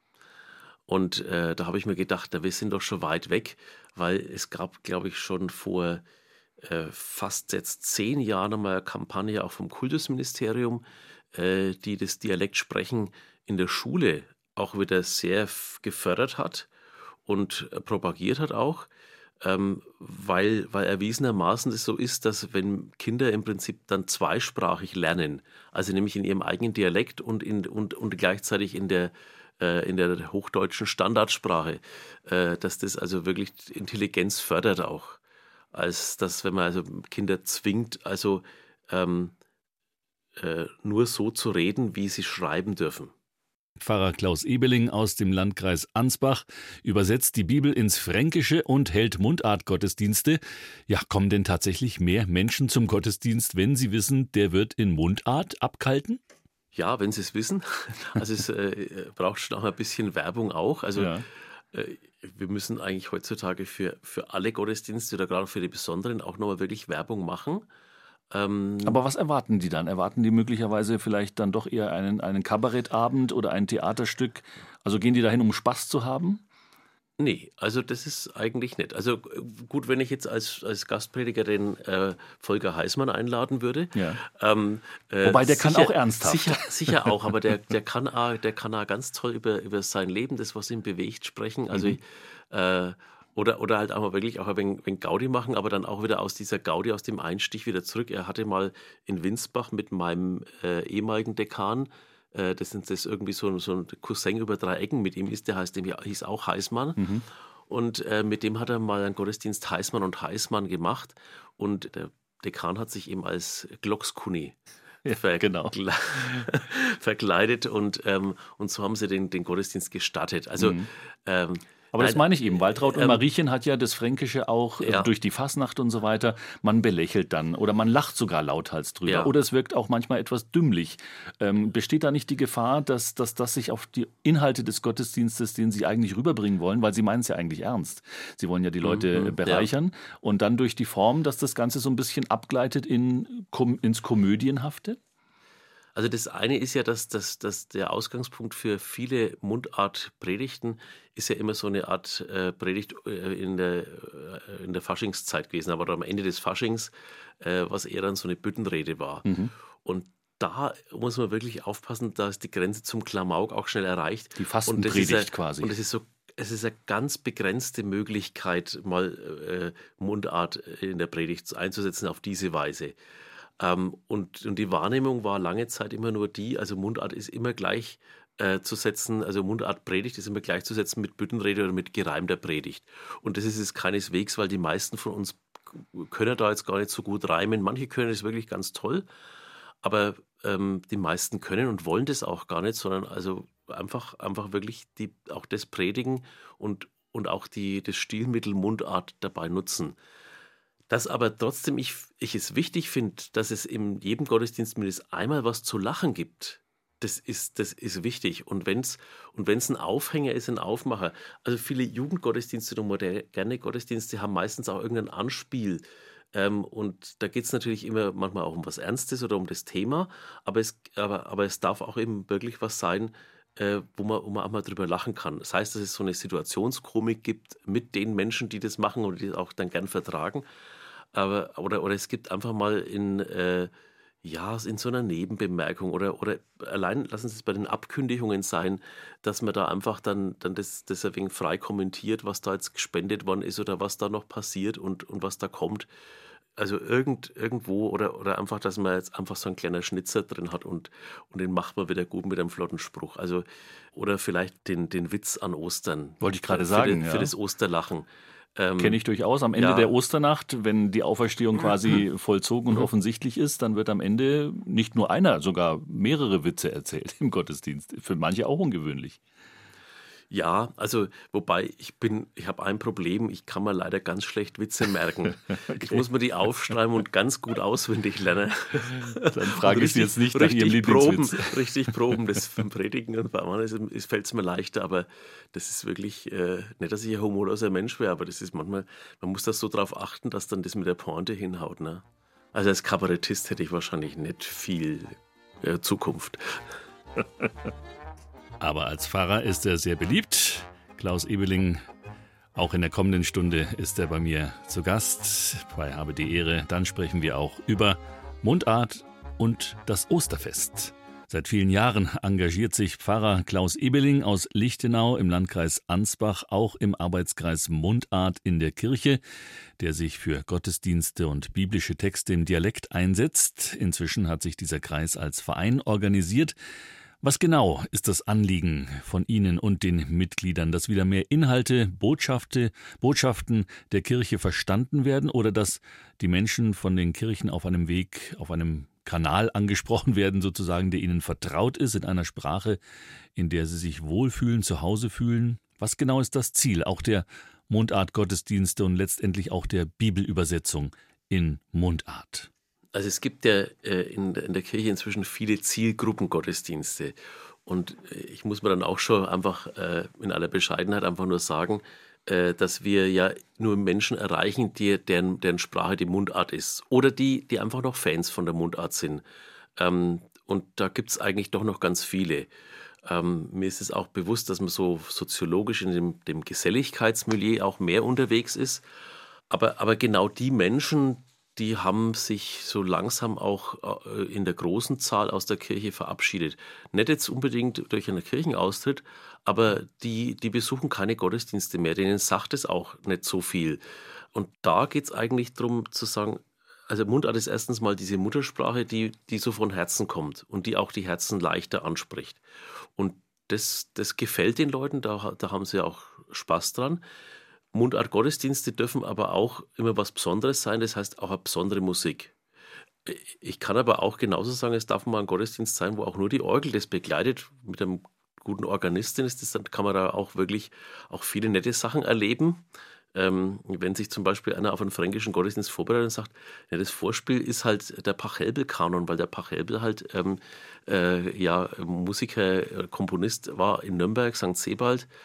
Und äh, da habe ich mir gedacht, na, wir sind doch schon weit weg, weil es gab, glaube ich, schon vor äh, fast jetzt zehn Jahren einmal eine Kampagne auch vom Kultusministerium, äh, die das Dialektsprechen in der Schule auch wieder sehr f- gefördert hat und äh, propagiert hat auch, ähm, weil, weil erwiesenermaßen es so ist, dass wenn Kinder im Prinzip dann zweisprachig lernen, also nämlich in ihrem eigenen Dialekt und, in, und, und gleichzeitig in der in der hochdeutschen Standardsprache, dass das also wirklich Intelligenz fördert auch, als dass, wenn man also Kinder zwingt, also ähm, äh, nur so zu reden, wie sie schreiben dürfen. Pfarrer Klaus Ebeling aus dem Landkreis Ansbach übersetzt die Bibel ins Fränkische und hält Mundartgottesdienste. Ja, kommen denn tatsächlich mehr Menschen zum Gottesdienst, wenn sie wissen, der wird in Mundart abgehalten? Ja, wenn Sie es wissen. Also es äh, braucht schon auch ein bisschen Werbung auch. Also ja. äh, wir müssen eigentlich heutzutage für, für alle Gottesdienste oder gerade für die besonderen auch nochmal wirklich Werbung machen. Ähm, Aber was erwarten die dann? Erwarten die möglicherweise vielleicht dann doch eher einen, einen Kabarettabend oder ein Theaterstück? Also gehen die dahin, um Spaß zu haben? Nee, also das ist eigentlich nicht. Also gut, wenn ich jetzt als, als Gastprediger den äh, Volker Heißmann einladen würde. Ja. Ähm, äh, Wobei, der sicher, kann auch ernsthaft. Sicher, sicher auch, aber der, der, kann auch, der kann auch ganz toll über, über sein Leben, das, was ihn bewegt, sprechen. Also mhm. äh, oder, oder halt auch mal wirklich auch ein wenig, ein wenig Gaudi machen, aber dann auch wieder aus dieser Gaudi, aus dem Einstich wieder zurück. Er hatte mal in Winsbach mit meinem äh, ehemaligen Dekan, das sind das irgendwie so, so ein Cousin über drei Ecken mit ihm ist, der heißt, dem hieß auch Heißmann. Mhm. Und äh, mit dem hat er mal einen Gottesdienst Heißmann und Heißmann gemacht. Und der Dekan hat sich eben als Glockskuni ja, verkle- genau. verkleidet. Und, ähm, und so haben sie den, den Gottesdienst gestartet. Also mhm. ähm, Aber das meine ich eben. Waltraud und ähm, Mariechen hat ja das Fränkische auch ja. äh, durch die Fasnacht und so weiter. Man belächelt dann oder man lacht sogar lauthals drüber. Ja. Oder es wirkt auch manchmal etwas dümmlich. Ähm, besteht da nicht die Gefahr, dass, dass das sich auf die Inhalte des Gottesdienstes, den Sie eigentlich rüberbringen wollen, weil Sie meinen es ja eigentlich ernst. Sie wollen ja die Leute mhm, bereichern. Ja. Und dann durch die Form, dass das Ganze so ein bisschen abgleitet in, ins Komödienhafte? Also das eine ist ja, dass, dass, dass der Ausgangspunkt für viele Mundartpredigten ist ja immer so eine Art äh, Predigt äh, in, der, äh, in der Faschingszeit gewesen, aber am Ende des Faschings, äh, was eher dann so eine Büttenrede war. Mhm. Und da muss man wirklich aufpassen, da ist die Grenze zum Klamauk auch schnell erreicht. Die Fastenpredigt und das ist ja, quasi. Und es ist so Es ist eine ganz begrenzte Möglichkeit, mal äh, Mundart in der Predigt einzusetzen auf diese Weise. Ähm, und, und die Wahrnehmung war lange Zeit immer nur die, also Mundart ist immer gleich äh, zu setzen, also Mundartpredigt ist immer gleichzusetzen mit Büttenrede oder mit gereimter Predigt. Und das ist es keineswegs, weil die meisten von uns können da jetzt gar nicht so gut reimen. Manche können es wirklich ganz toll, aber ähm, die meisten können und wollen das auch gar nicht, sondern also einfach, einfach wirklich die, auch das predigen und, und auch die, das Stilmittel Mundart dabei nutzen. Dass aber trotzdem ich, ich es wichtig finde, dass es in jedem Gottesdienst mindestens einmal was zu lachen gibt, das ist, das ist wichtig. Und wenn es und wenn's ein Aufhänger ist, ein Aufmacher. Also viele Jugendgottesdienste und moderne Gottesdienste haben meistens auch irgendein Anspiel. Ähm, und da geht es natürlich immer manchmal auch um was Ernstes oder um das Thema, aber es, aber, aber es darf auch eben wirklich was sein, äh, wo, man, wo man auch mal drüber lachen kann. Das heißt, dass es so eine Situationskomik gibt mit den Menschen, die das machen und die das auch dann gern vertragen. Aber, oder, oder es gibt einfach mal in, äh, ja, in so einer Nebenbemerkung oder, oder allein, lassen Sie es bei den Abkündigungen sein, dass man da einfach dann, dann das, das ein wenig frei kommentiert, was da jetzt gespendet worden ist oder was da noch passiert und, und was da kommt. Also irgend, irgendwo oder, oder einfach, dass man jetzt einfach so einen kleinen Schnitzer drin hat und, und den macht man wieder gut mit einem flotten Spruch. Also, oder vielleicht den, den Witz an Ostern. Wollte ich gerade für sagen, den, ja. Für das Osterlachen. Ähm, Kenne ich durchaus. Am Ende ja. der Osternacht, wenn die Auferstehung quasi vollzogen und Mhm. offensichtlich ist, dann wird am Ende nicht nur einer, sogar mehrere Witze erzählt im Gottesdienst. Für manche auch ungewöhnlich. Ja, also wobei ich bin, ich habe ein Problem, ich kann mir leider ganz schlecht Witze merken. Okay. Ich muss mir die aufschreiben und ganz gut auswendig lernen. Dann frage Und ich Sie jetzt nicht nach richtig Ihrem proben, Lieblingswitz. Richtig proben, das vom Predigen und bei anderen fällt es mir leichter, aber das ist wirklich, äh, nicht, dass ich ein humorloser Mensch wäre, aber das ist manchmal, man muss das so drauf achten, dass dann das mit der Pointe hinhaut. Ne? Also als Kabarettist hätte ich wahrscheinlich nicht viel äh, Zukunft. Aber als Pfarrer ist er sehr beliebt. Klaus Ebeling, auch in der kommenden Stunde ist er bei mir zu Gast bei Habe die Ehre. Dann sprechen wir auch über Mundart und das Osterfest. Seit vielen Jahren engagiert sich Pfarrer Klaus Ebeling aus Lichtenau im Landkreis Ansbach auch im Arbeitskreis Mundart in der Kirche, der sich für Gottesdienste und biblische Texte im Dialekt einsetzt. Inzwischen hat sich dieser Kreis als Verein organisiert. Was genau ist das Anliegen von Ihnen und den Mitgliedern, dass wieder mehr Inhalte, Botschaften, Botschaften der Kirche verstanden werden oder dass die Menschen von den Kirchen auf einem Weg, auf einem Kanal angesprochen werden, sozusagen, der ihnen vertraut ist, in einer Sprache, in der sie sich wohlfühlen, zu Hause fühlen? Was genau ist das Ziel auch der Mundart-Gottesdienste und letztendlich auch der Bibelübersetzung in Mundart? Also es gibt ja äh, in, in der Kirche inzwischen viele Zielgruppengottesdienste und äh, ich muss mir dann auch schon einfach äh, in aller Bescheidenheit einfach nur sagen, äh, dass wir ja nur Menschen erreichen, die, deren, deren Sprache die Mundart ist oder die, die einfach noch Fans von der Mundart sind. Ähm, und da gibt es eigentlich doch noch ganz viele. Ähm, mir ist es auch bewusst, dass man so soziologisch in dem, dem Geselligkeitsmilieu auch mehr unterwegs ist. Aber, aber genau die Menschen, die haben sich so langsam auch in der großen Zahl aus der Kirche verabschiedet. Nicht jetzt unbedingt durch einen Kirchenaustritt, aber die, die besuchen keine Gottesdienste mehr. Denen sagt es auch nicht so viel. Und da geht es eigentlich darum zu sagen, also Mundart ist erstens mal diese Muttersprache, die, die so von Herzen kommt und die auch die Herzen leichter anspricht. Und das, das gefällt den Leuten, da, da haben sie auch Spaß dran. Mundart-Gottesdienste dürfen aber auch immer was Besonderes sein, das heißt auch eine besondere Musik. Ich kann aber auch genauso sagen, es darf mal ein Gottesdienst sein, wo auch nur die Orgel das begleitet, mit einem guten Organistin ist das, dann kann man da auch wirklich auch viele nette Sachen erleben. Ähm, wenn sich zum Beispiel einer auf einen fränkischen Gottesdienst vorbereitet und sagt, ja, das Vorspiel ist halt der Pachelbel-Kanon, weil der Pachelbel halt ähm, äh, ja, Musiker, Komponist war in Nürnberg, Sankt Sebald.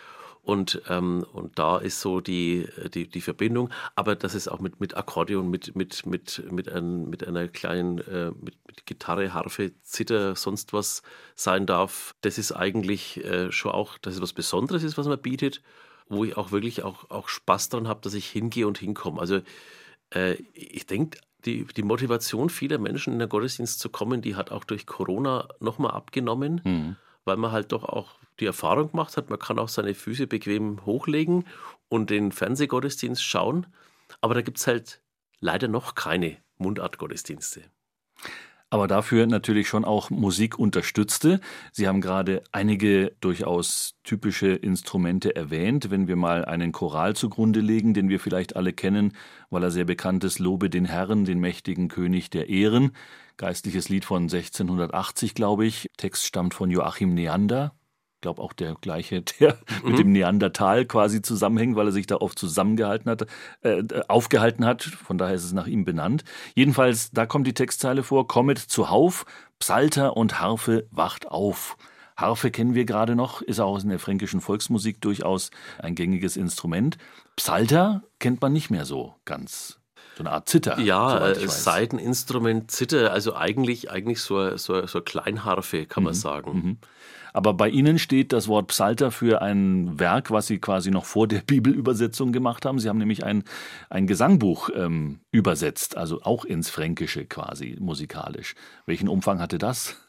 Und, ähm, und da ist so die, die, die Verbindung, aber dass es auch mit, mit Akkordeon, mit, mit, mit, mit, ein, mit einer kleinen äh, mit, mit Gitarre, Harfe, Zither, sonst was sein darf, das ist eigentlich äh, schon auch, dass es was Besonderes ist, was man bietet, wo ich auch wirklich auch, auch Spaß dran habe, dass ich hingehe und hinkomme. Also äh, ich denke, die, die Motivation vieler Menschen in den Gottesdienst zu kommen, die hat auch durch Corona nochmal abgenommen, mhm. weil man halt doch auch die Erfahrung gemacht hat, man kann auch seine Füße bequem hochlegen und den Fernsehgottesdienst schauen. Aber da gibt es halt leider noch keine Mundartgottesdienste. Aber dafür natürlich schon auch musikunterstützte. Sie haben gerade einige durchaus typische Instrumente erwähnt. Wenn wir mal einen Choral zugrunde legen, den wir vielleicht alle kennen, weil er sehr bekannt ist, Lobe den Herrn, den mächtigen König der Ehren. Geistliches Lied von sechzehnhundertachtzig, glaube ich. Text stammt von Joachim Neander. Ich glaube auch der gleiche, der mhm. mit dem Neandertal quasi zusammenhängt, weil er sich da oft zusammengehalten hat, äh, aufgehalten hat. Von daher ist es nach ihm benannt. Jedenfalls, da kommt die Textzeile vor: Kommet zuhauf, Psalter und Harfe wacht auf. Harfe kennen wir gerade noch, ist auch in der fränkischen Volksmusik durchaus ein gängiges Instrument. Psalter kennt man nicht mehr so ganz. So eine Art Zither. Ja, äh, Saiteninstrument, Zither, also eigentlich, eigentlich so, so, so Kleinharfe, kann man mhm. sagen. Mhm. Aber bei Ihnen steht das Wort Psalter für ein Werk, was Sie quasi noch vor der Bibelübersetzung gemacht haben. Sie haben nämlich ein, ein Gesangbuch ähm, übersetzt, also auch ins Fränkische quasi musikalisch. Welchen Umfang hatte das?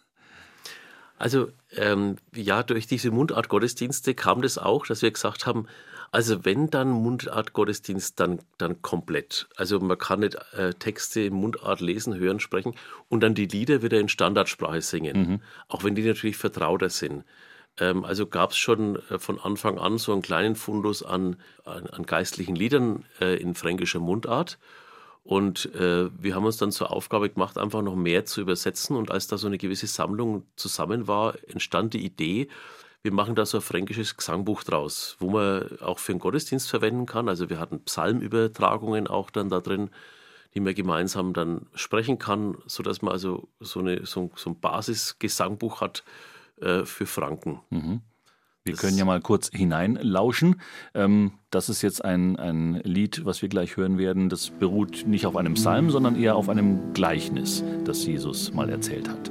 Also ähm, ja, durch diese Mundartgottesdienste kam das auch, dass wir gesagt haben, also wenn dann Mundartgottesdienst, dann, dann komplett. Also man kann nicht äh, Texte in Mundart lesen, hören, sprechen und dann die Lieder wieder in Standardsprache singen, mhm. auch wenn die natürlich vertrauter sind. Ähm, also gab es schon äh, von Anfang an so einen kleinen Fundus an, an, an geistlichen Liedern äh, in fränkischer Mundart. Und äh, wir haben uns dann zur Aufgabe gemacht, einfach noch mehr zu übersetzen. Und als da so eine gewisse Sammlung zusammen war, entstand die Idee, wir machen da so ein fränkisches Gesangbuch draus, wo man auch für den Gottesdienst verwenden kann. Also wir hatten Psalmübertragungen auch dann da drin, die man gemeinsam dann sprechen kann, sodass man also so, eine, so, so ein Basisgesangbuch hat äh, für Franken. Mhm. Wir das können ja mal kurz hineinlauschen. Ähm, das ist jetzt ein, ein Lied, was wir gleich hören werden. Das beruht nicht auf einem Psalm, sondern eher auf einem Gleichnis, das Jesus mal erzählt hat.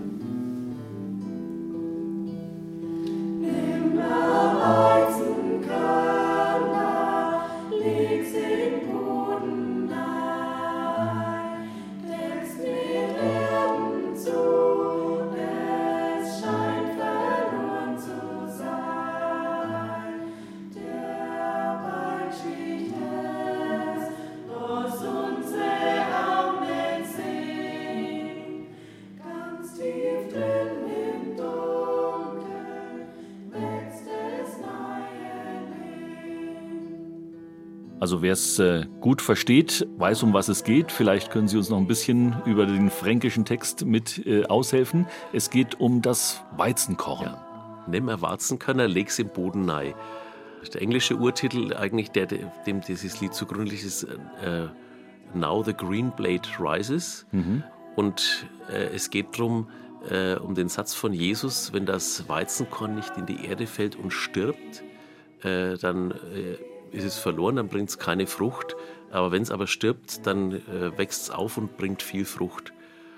Also wer es äh, gut versteht, weiß, um was es geht. Vielleicht können Sie uns noch ein bisschen über den fränkischen Text mit äh, aushelfen. Es geht um das Weizenkorn. Ja. Nimm ein Weizenkörner, leg's im Boden nei. Der englische Urtitel eigentlich, der, dem dieses Lied zugrunde liegt, ist äh, Now the Green Blade Rises. Mhm. Und äh, es geht darum, äh, um den Satz von Jesus, wenn das Weizenkorn nicht in die Erde fällt und stirbt, äh, dann äh, ist es verloren, dann bringt es keine Frucht. Aber wenn es aber stirbt, dann äh, wächst es auf und bringt viel Frucht.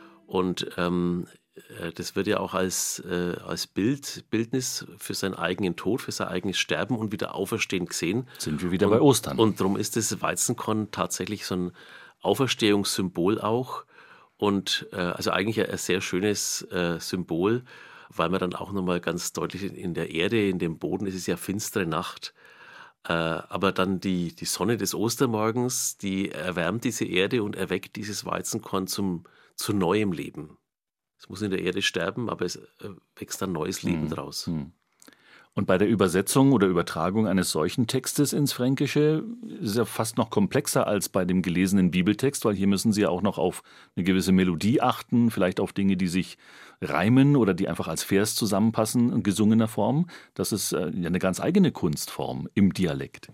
Und ähm, äh, das wird ja auch als, äh, als Bild, Bildnis für seinen eigenen Tod, für sein eigenes Sterben und wieder Auferstehen gesehen. Sind wir wieder und, bei Ostern. Und darum ist das Weizenkorn tatsächlich so ein Auferstehungssymbol auch. Und äh, also eigentlich ein, ein sehr schönes äh, Symbol, weil man dann auch nochmal ganz deutlich in der Erde, in dem Boden, es ist ja finstere Nacht, Äh, aber dann die, die Sonne des Ostermorgens, die erwärmt diese Erde und erweckt dieses Weizenkorn zum, zu neuem Leben. Es muss in der Erde sterben, aber es äh, wächst ein neues Leben hm. draus. Hm. Und bei der Übersetzung oder Übertragung eines solchen Textes ins Fränkische ist es ja fast noch komplexer als bei dem gelesenen Bibeltext, weil hier müssen Sie ja auch noch auf eine gewisse Melodie achten, vielleicht auf Dinge, die sich reimen oder die einfach als Vers zusammenpassen in gesungener Form. Das ist ja eine ganz eigene Kunstform im Dialekt.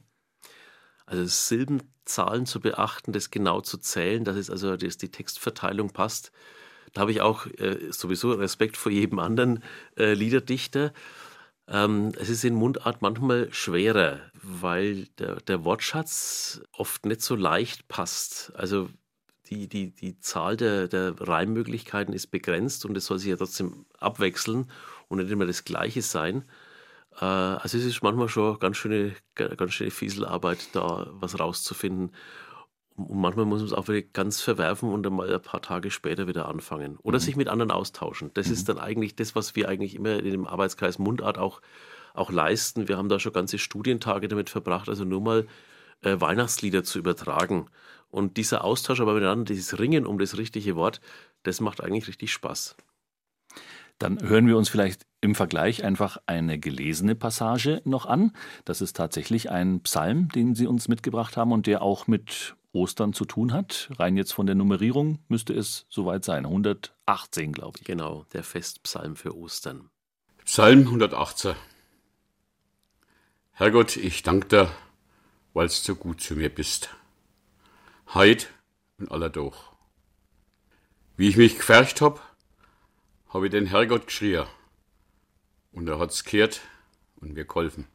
Also Silbenzahlen zu beachten, das genau zu zählen, dass es also dass die Textverteilung passt. Da habe ich auch äh, sowieso Respekt vor jedem anderen äh, Liederdichter. Ähm, es ist in Mundart manchmal schwerer, weil der, der Wortschatz oft nicht so leicht passt. Also die, die, die Zahl der, der Reimmöglichkeiten ist begrenzt und es soll sich ja trotzdem abwechseln und nicht immer das Gleiche sein. Äh, also es ist manchmal schon ganz schöne, ganz schöne Fieselarbeit, da was rauszufinden. Und manchmal muss man es auch wieder ganz verwerfen und dann mal ein paar Tage später wieder anfangen. Oder mhm. sich mit anderen austauschen. Das mhm. ist dann eigentlich das, was wir eigentlich immer in dem Arbeitskreis Mundart auch, auch leisten. Wir haben da schon ganze Studientage damit verbracht, also nur mal äh, Weihnachtslieder zu übertragen. Und dieser Austausch aber miteinander, dieses Ringen um das richtige Wort, das macht eigentlich richtig Spaß. Dann hören wir uns vielleicht im Vergleich einfach eine gelesene Passage noch an. Das ist tatsächlich ein Psalm, den Sie uns mitgebracht haben und der auch mit Ostern zu tun hat. Rein jetzt von der Nummerierung müsste es soweit sein. hundertachtzehn, glaube ich. Genau, der Festpsalm für Ostern. Psalm hundertachtzehn. Herrgott, ich danke dir, weil du so gut zu mir bist. Heut und aller doch. Wie ich mich gefärcht hab, hab ich den Herrgott geschrien. Und er hat's gehört und mir geholfen.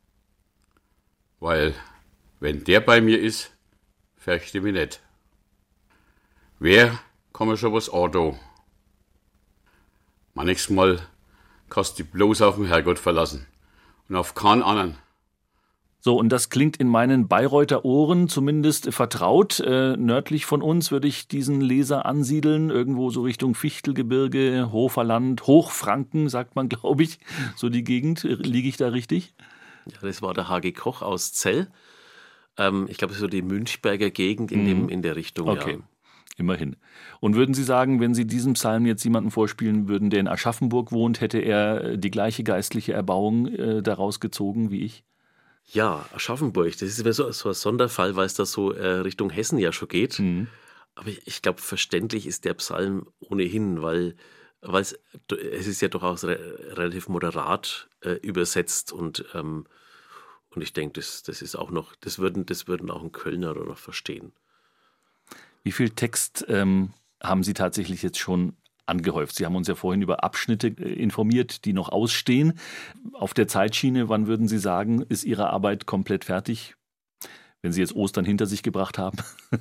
Weil, wenn der bei mir ist, fürchte mich nicht. Wer kann mir schon was antun? Manchmal kannst du dich bloß auf den Herrgott verlassen und auf keinen anderen. So, und das klingt in meinen Bayreuther Ohren zumindest vertraut. Äh, nördlich von uns würde ich diesen Leser ansiedeln, irgendwo so Richtung Fichtelgebirge, Hoferland, Hochfranken, sagt man, glaube ich, so die Gegend. Liege ich da richtig? Ja, das war der H G Koch aus Zell. Ähm, ich glaube, so die Münchberger Gegend in, dem, in der Richtung. Okay, ja. Immerhin. Und würden Sie sagen, wenn Sie diesen Psalm jetzt jemanden vorspielen würden, der in Aschaffenburg wohnt, hätte er die gleiche geistliche Erbauung äh, daraus gezogen wie ich? Ja, Aschaffenburg, das ist immer so, so ein Sonderfall, weil es da so äh, Richtung Hessen ja schon geht. Mhm. Aber ich, ich glaube, verständlich ist der Psalm ohnehin, weil es ist ja durchaus re, relativ moderat äh, übersetzt und, ähm, und ich denke, das, das ist auch noch, das würden, das würden auch ein Kölner noch verstehen. Wie viel Text ähm, haben Sie tatsächlich jetzt schon angehäuft? Sie haben uns ja vorhin über Abschnitte informiert, die noch ausstehen. Auf der Zeitschiene, wann würden Sie sagen, ist Ihre Arbeit komplett fertig, wenn Sie jetzt Ostern hinter sich gebracht haben?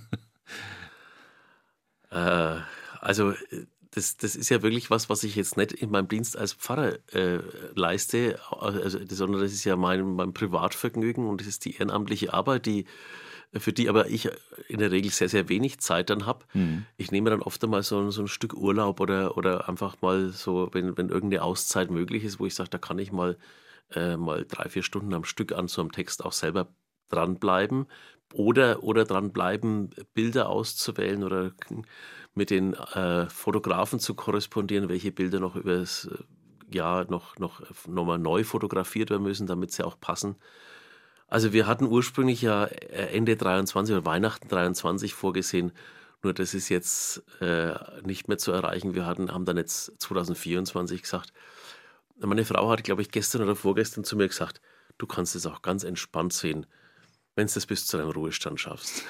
äh, also das, das ist ja wirklich was, was ich jetzt nicht in meinem Dienst als Pfarrer äh, leiste, also, sondern das ist ja mein, mein Privatvergnügen und das ist die ehrenamtliche Arbeit, die für die aber ich in der Regel sehr, sehr wenig Zeit dann habe. Mhm. Ich nehme dann oft einmal so, so ein Stück Urlaub oder, oder einfach mal so, wenn, wenn irgendeine Auszeit möglich ist, wo ich sage, da kann ich mal, äh, mal drei, vier Stunden am Stück an so einem Text auch selber dranbleiben oder, oder dranbleiben, Bilder auszuwählen oder mit den äh, Fotografen zu korrespondieren, welche Bilder noch über das Jahr noch, noch, noch mal neu fotografiert werden müssen, damit sie auch passen. Also wir hatten ursprünglich ja Ende dreiundzwanzig oder Weihnachten dreiundzwanzig vorgesehen, nur das ist jetzt äh, nicht mehr zu erreichen. Wir hatten, haben dann jetzt zwanzig vierundzwanzig gesagt. Meine Frau hat, glaube ich, gestern oder vorgestern zu mir gesagt, du kannst es auch ganz entspannt sehen, wenn du das bis zu deinem Ruhestand schaffst.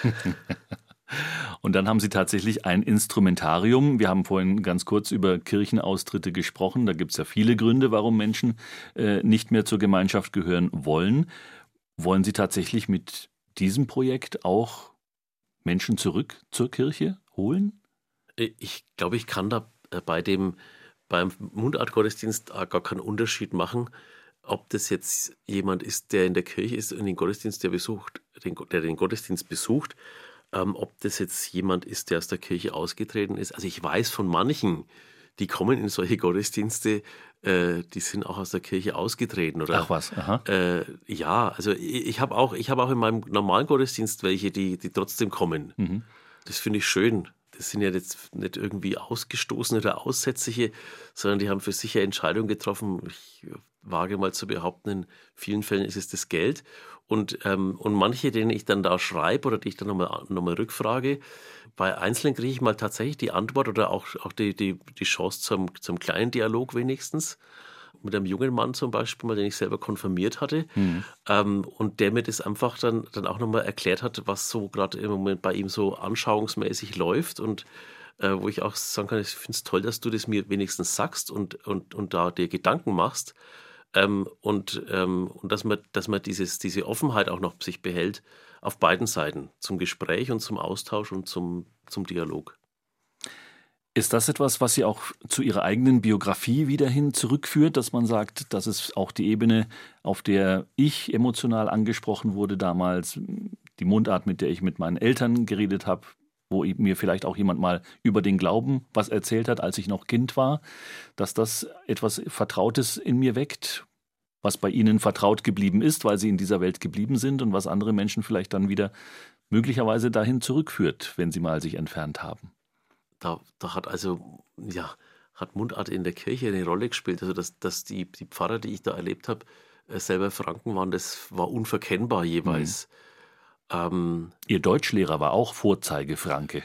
Und dann haben Sie tatsächlich ein Instrumentarium. Wir haben vorhin ganz kurz über Kirchenaustritte gesprochen. Da gibt es ja viele Gründe, warum Menschen äh, nicht mehr zur Gemeinschaft gehören wollen. Wollen Sie tatsächlich mit diesem Projekt auch Menschen zurück zur Kirche holen? Ich glaube, ich kann da bei dem, beim Mundartgottesdienst gar keinen Unterschied machen, ob das jetzt jemand ist, der in der Kirche ist und den Gottesdienst, der besucht, den, der den Gottesdienst besucht, ähm, ob das jetzt jemand ist, der aus der Kirche ausgetreten ist. Also ich weiß von manchen, die kommen in solche Gottesdienste, äh, die sind auch aus der Kirche ausgetreten. Oder, Ach was, aha. Äh, ja, also ich, ich habe auch, ich hab auch in meinem normalen Gottesdienst welche, die, die trotzdem kommen. Mhm. Das finde ich schön. Das sind ja jetzt nicht irgendwie Ausgestoßene oder Aussätzliche, sondern die haben für sich eine Entscheidung getroffen. Ich wage mal zu behaupten, in vielen Fällen ist es das Geld. Und, ähm, und manche, denen ich dann da schreibe oder die ich dann nochmal noch mal rückfrage, bei Einzelnen kriege ich mal tatsächlich die Antwort oder auch, auch die, die, die Chance zum, zum kleinen Dialog wenigstens. Mit einem jungen Mann zum Beispiel, mal, den ich selber konfirmiert hatte. Mhm. Ähm, und der mir das einfach dann, dann auch nochmal erklärt hat, was so gerade im Moment bei ihm so anschauungsmäßig läuft. Und äh, wo ich auch sagen kann, ich finde es toll, dass du das mir wenigstens sagst und, und, und da dir Gedanken machst. ähm, und, ähm, und dass man, dass man dieses, diese Offenheit auch noch sich behält auf beiden Seiten, zum Gespräch und zum Austausch und zum, zum Dialog. Ist das etwas, was Sie auch zu Ihrer eigenen Biografie wieder hin zurückführt, dass man sagt, das ist auch die Ebene, auf der ich emotional angesprochen wurde damals, die Mundart, mit der ich mit meinen Eltern geredet habe, wo mir vielleicht auch jemand mal über den Glauben was erzählt hat, als ich noch Kind war, dass das etwas Vertrautes in mir weckt, was bei Ihnen vertraut geblieben ist, weil Sie in dieser Welt geblieben sind und was andere Menschen vielleicht dann wieder möglicherweise dahin zurückführt, wenn sie mal sich entfernt haben. Da, da hat also, ja, hat Mundart in der Kirche eine Rolle gespielt. Also, dass, dass die, die Pfarrer, die ich da erlebt habe, selber Franken waren, das war unverkennbar jeweils. Mhm. Ähm, Ihr Deutschlehrer war auch Vorzeigefranke.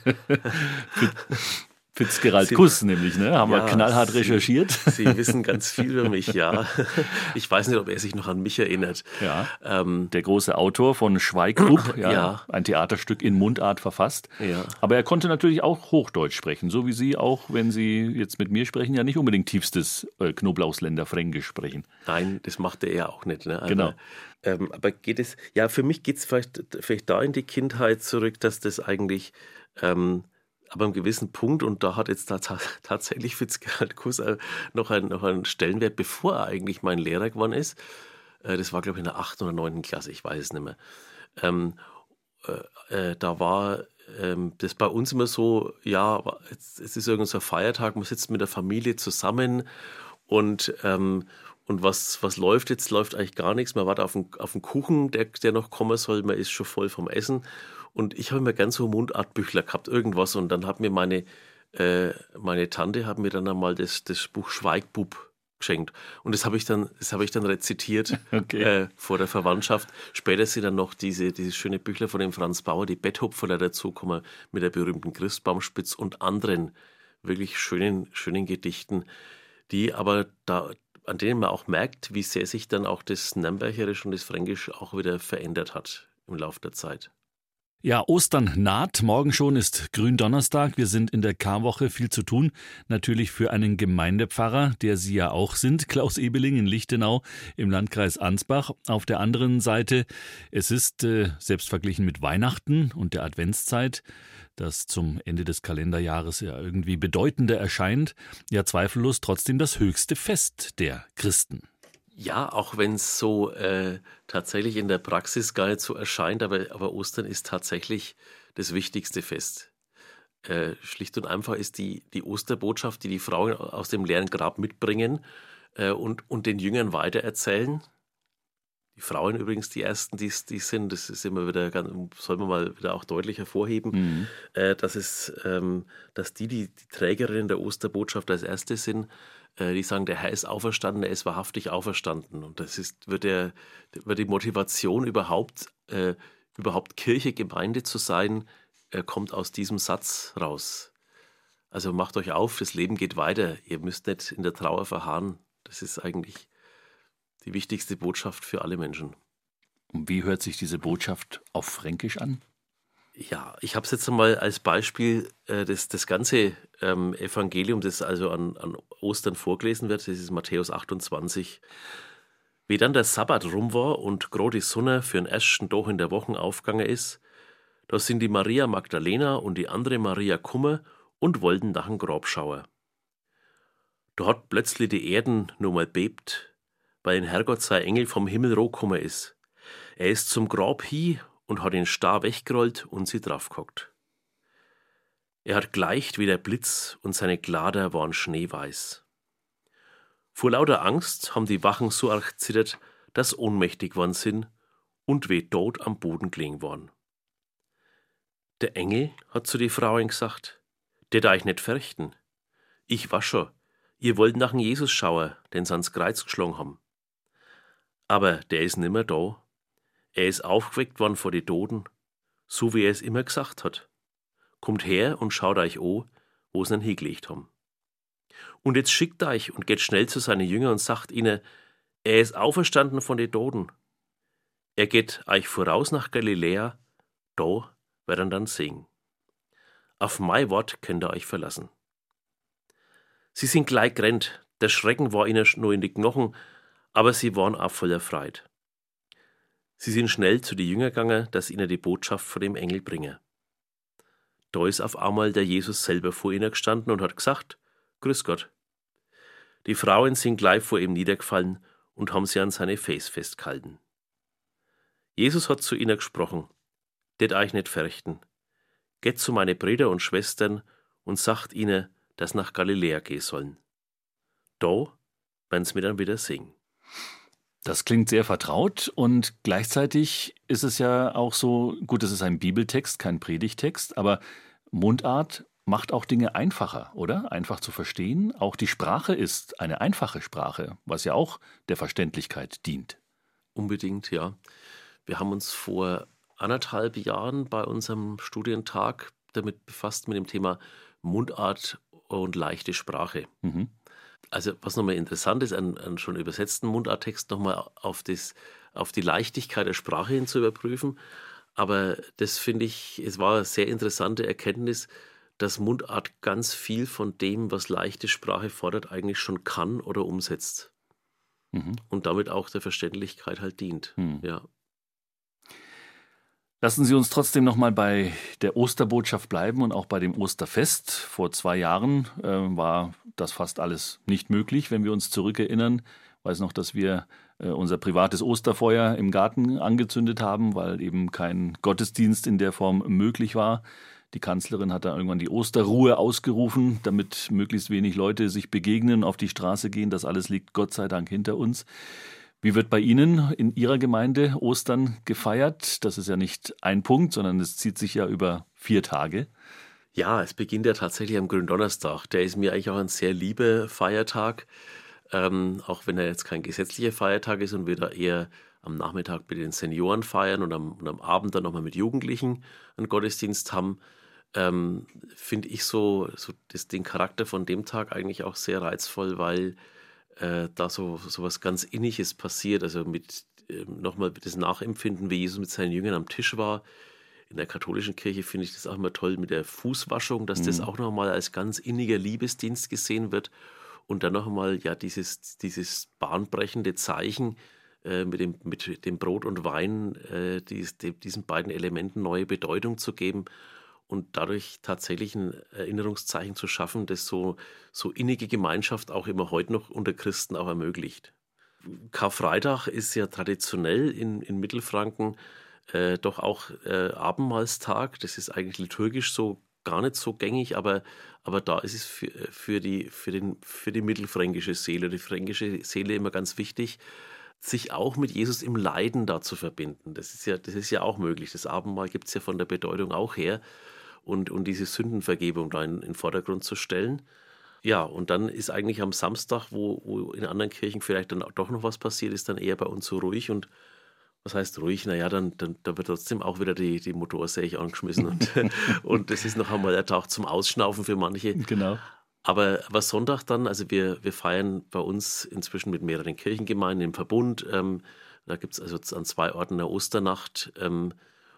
Fitzgerald Kuss nämlich, ne? Haben ja, wir knallhart Sie, recherchiert. Sie wissen ganz viel über mich, ja. Ich weiß nicht, ob er sich noch an mich erinnert. Ja, ähm, der große Autor von Schweigbub, ja, ja. ein Theaterstück in Mundart verfasst. Ja. Aber er konnte natürlich auch Hochdeutsch sprechen, so wie Sie auch, wenn Sie jetzt mit mir sprechen, ja nicht unbedingt tiefstes äh, Knoblauchsländer Fränkisch sprechen. Nein, das machte er auch nicht. Ne? Aber, genau. Ähm, aber geht es, ja, für mich geht es vielleicht, vielleicht da in die Kindheit zurück, dass das eigentlich... Ähm, aber einem gewissen Punkt, und da hat jetzt da ta- tatsächlich Fitzgerald Kuss noch, ein, noch einen Stellenwert, bevor er eigentlich mein Lehrer geworden ist. Äh, das war, glaube ich, in der achten oder neunten Klasse, ich weiß es nicht mehr. Ähm, äh, äh, da war ähm, das bei uns immer so, ja, es, es ist irgendein so ein Feiertag, man sitzt mit der Familie zusammen und, ähm, und was, was läuft jetzt? Läuft eigentlich gar nichts. Man wartet auf den, auf den Kuchen, der, der noch kommen soll, man ist schon voll vom Essen. Und ich habe immer ganz so Mundartbüchler gehabt, irgendwas. Und dann hat mir meine, äh, meine Tante hat mir dann einmal das, das Buch Schweigbub geschenkt. Und das habe ich dann, das habe ich dann rezitiert okay. äh, vor der Verwandtschaft. Später sind dann noch diese, diese schöne Büchler von dem Franz Bauer, die Betthupferler dazukommen, mit der berühmten Christbaumspitz und anderen wirklich schönen, schönen Gedichten, die aber da, an denen man auch merkt, wie sehr sich dann auch das Nürnbergerisch und das Fränkisch auch wieder verändert hat im Laufe der Zeit. Ja, Ostern naht. Morgen schon ist Gründonnerstag. Wir sind in der Karwoche, viel zu tun. Natürlich für einen Gemeindepfarrer, der Sie ja auch sind, Klaus Ebeling in Lichtenau im Landkreis Ansbach. Auf der anderen Seite, es ist äh, selbst verglichen mit Weihnachten und der Adventszeit, das zum Ende des Kalenderjahres ja irgendwie bedeutender erscheint, ja zweifellos trotzdem das höchste Fest der Christen. Ja, auch wenn es so äh, tatsächlich in der Praxis gar nicht so erscheint, aber, aber Ostern ist tatsächlich das wichtigste Fest. Äh, schlicht und einfach ist die, die Osterbotschaft, die die Frauen aus dem leeren Grab mitbringen äh, und, und den Jüngern weitererzählen. Die Frauen übrigens die ersten, die es sind, das ist immer wieder, soll man mal wieder auch deutlich hervorheben, mhm. äh, dass, es, ähm, dass die, die, die Trägerinnen der Osterbotschaft als Erste sind, äh, die sagen, der Herr ist auferstanden, er ist wahrhaftig auferstanden. Und das ist, wird, der, wird die Motivation überhaupt, äh, überhaupt Kirche, Gemeinde zu sein, äh, kommt aus diesem Satz raus. Also macht euch auf, das Leben geht weiter, ihr müsst nicht in der Trauer verharren. Das ist eigentlich die wichtigste Botschaft für alle Menschen. Und wie hört sich diese Botschaft auf Fränkisch an? Ja, ich habe es jetzt einmal als Beispiel, äh, das, das ganze ähm, Evangelium, das also an, an Ostern vorgelesen wird, das ist Matthäus achtundzwanzig. Wie dann der Sabbat rum war und gro die Sonne für den ersten Tag in der Woche aufgegangen ist, da sind die Maria Magdalena und die andere Maria kummer und wollten nach dem Grab schauen. Da hat plötzlich die Erden nur mal bebt, weil ein Herrgott sein Engel vom Himmel rohgekommen ist. Er ist zum Grab hin und hat den Star weggerollt und sie draufgehockt. Er hat gleicht wie der Blitz und seine Kleider waren schneeweiß. Vor lauter Angst haben die Wachen so arg zittert, dass ohnmächtig worden sind und weh tot am Boden gelegen waren. Der Engel hat zu den Frauen gesagt, der da ich nicht fürchten. Ich war schon, ihr wollt nach dem Jesus schauen, den sie ans Kreuz geschlagen haben. Aber der ist nimmer da. Er ist aufgeweckt worden vor die Toten, so wie er es immer gesagt hat. Kommt her und schaut euch an, wo sie ihn hingelegt haben. Und jetzt schickt euch und geht schnell zu seinen Jüngern und sagt ihnen, er ist auferstanden von den Toten. Er geht euch voraus nach Galiläa, da wird er dann sehen. Auf mein Wort könnt ihr euch verlassen. Sie sind gleich gerannt, der Schrecken war ihnen nur in die Knochen, Aber sie waren auch voller Freude. Sie sind schnell zu die Jünger gegangen, dass ihnen die Botschaft von dem Engel bringen. Da ist auf einmal der Jesus selber vor ihnen gestanden und hat gesagt, Grüß Gott. Die Frauen sind gleich vor ihm niedergefallen und haben sie an seine Fäß festgehalten. Jesus hat zu ihnen gesprochen, det euch nicht fürchten. Geht zu meine Brüder und Schwestern und sagt ihnen, dass nach Galiläa gehen sollen. Da werden sie mir dann wieder singen. Das klingt sehr vertraut und gleichzeitig ist es ja auch so, gut, es ist ein Bibeltext, kein Predigtext, aber Mundart macht auch Dinge einfacher, oder? Einfach zu verstehen. Auch die Sprache ist eine einfache Sprache, was ja auch der Verständlichkeit dient. Unbedingt, ja. Wir haben uns vor anderthalb Jahren bei unserem Studientag damit befasst, mit dem Thema Mundart und leichte Sprache. Mhm. Also was nochmal interessant ist, einen, einen schon übersetzten Mundarttext nochmal auf, das, auf die Leichtigkeit der Sprache hin zu überprüfen. Aber das finde ich, es war eine sehr interessante Erkenntnis, dass Mundart ganz viel von dem, was leichte Sprache fordert, eigentlich schon kann oder umsetzt. Mhm. Und damit auch der Verständlichkeit halt dient. Mhm. Ja. Lassen Sie uns trotzdem noch mal bei der Osterbotschaft bleiben und auch bei dem Osterfest. Vor zwei Jahren äh, war das fast alles nicht möglich, wenn wir uns zurückerinnern. Ich weiß noch, dass wir äh, unser privates Osterfeuer im Garten angezündet haben, weil eben kein Gottesdienst in der Form möglich war. Die Kanzlerin hat dann irgendwann die Osterruhe ausgerufen, damit möglichst wenig Leute sich begegnen, auf die Straße gehen. Das alles liegt Gott sei Dank hinter uns. Wie wird bei Ihnen in Ihrer Gemeinde Ostern gefeiert? Das ist ja nicht ein Punkt, sondern es zieht sich ja über vier Tage. Ja, es beginnt ja tatsächlich am Gründonnerstag. Der ist mir eigentlich auch ein sehr lieber Feiertag, ähm, auch wenn er jetzt kein gesetzlicher Feiertag ist und wir da eher am Nachmittag mit den Senioren feiern und am, und am Abend dann nochmal mit Jugendlichen einen Gottesdienst haben. Ähm, finde ich so, so das, den Charakter von dem Tag eigentlich auch sehr reizvoll, weil Äh, da so, so was ganz Inniges passiert, also mit äh, nochmal das Nachempfinden, wie Jesus mit seinen Jüngern am Tisch war. In der katholischen Kirche finde ich das auch immer toll mit der Fußwaschung, dass mhm. das auch nochmal als ganz inniger Liebesdienst gesehen wird und dann nochmal ja dieses, dieses bahnbrechende Zeichen äh, mit, dem, mit dem Brot und Wein, äh, dies, de, diesen beiden Elementen neue Bedeutung zu geben und dadurch tatsächlich ein Erinnerungszeichen zu schaffen, das so, so innige Gemeinschaft auch immer heute noch unter Christen auch ermöglicht. Karfreitag ist ja traditionell in, in Mittelfranken äh, doch auch äh, Abendmahlstag. Das ist eigentlich liturgisch so gar nicht so gängig, aber, aber da ist es für, für, die, für, den, für die mittelfränkische Seele, die fränkische Seele immer ganz wichtig, sich auch mit Jesus im Leiden da zu verbinden. Das ist ja, das ist ja auch möglich. Das Abendmahl gibt es ja von der Bedeutung auch her. Und, und diese Sündenvergebung da in, in den Vordergrund zu stellen. Ja, und dann ist eigentlich am Samstag, wo, wo in anderen Kirchen vielleicht dann doch noch was passiert, ist dann eher bei uns so ruhig. Und was heißt ruhig? Naja, dann, dann da wird trotzdem auch wieder die, die Motorsäge angeschmissen. Und, und das ist noch einmal der Tag zum Ausschnaufen für manche. Genau. Aber, aber Sonntag dann, also wir, wir feiern bei uns inzwischen mit mehreren Kirchengemeinden im Verbund. Ähm, da gibt es also an zwei Orten eine Osternacht. Ähm,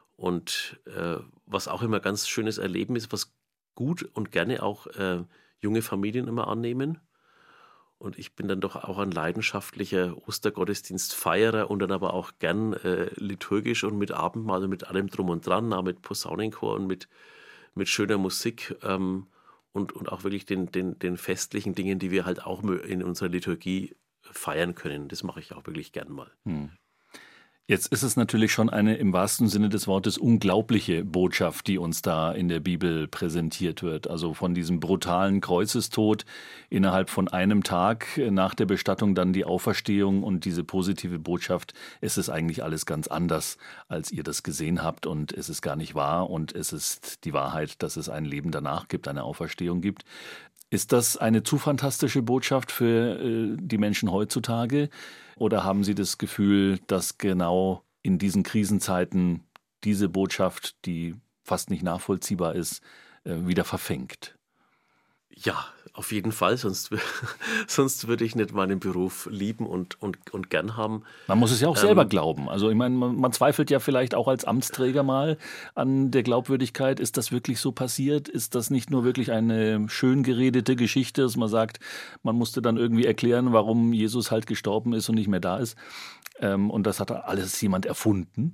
Und äh, was auch immer ganz schönes Erleben ist, was gut und gerne auch äh, junge Familien immer annehmen. Und ich bin dann doch auch ein leidenschaftlicher Ostergottesdienstfeierer und dann aber auch gern äh, liturgisch und mit Abendmahl und mit allem drum und dran, auch mit Posaunenchor und mit, mit schöner Musik ähm, und, und auch wirklich den, den, den festlichen Dingen, die wir halt auch in unserer Liturgie feiern können. Das mache ich auch wirklich gern mal. Hm. Jetzt ist es natürlich schon eine im wahrsten Sinne des Wortes unglaubliche Botschaft, die uns da in der Bibel präsentiert wird. Also von diesem brutalen Kreuzestod innerhalb von einem Tag nach der Bestattung dann die Auferstehung und diese positive Botschaft. Es ist eigentlich alles ganz anders, als ihr das gesehen habt und es ist gar nicht wahr und es ist die Wahrheit, dass es ein Leben danach gibt, eine Auferstehung gibt. Ist das eine zu fantastische Botschaft für äh, die Menschen heutzutage? Oder haben Sie das Gefühl, dass genau in diesen Krisenzeiten diese Botschaft, die fast nicht nachvollziehbar ist, äh, wieder verfängt? Ja, auf jeden Fall, sonst, sonst würde ich nicht meinen Beruf lieben und, und, und gern haben. Man muss es ja auch ähm, selber glauben. Also ich meine, man, man zweifelt ja vielleicht auch als Amtsträger mal an der Glaubwürdigkeit. Ist das wirklich so passiert? Ist das nicht nur wirklich eine schön geredete Geschichte, dass man sagt, man musste dann irgendwie erklären, warum Jesus halt gestorben ist und nicht mehr da ist? Ähm, und das hat alles jemand erfunden?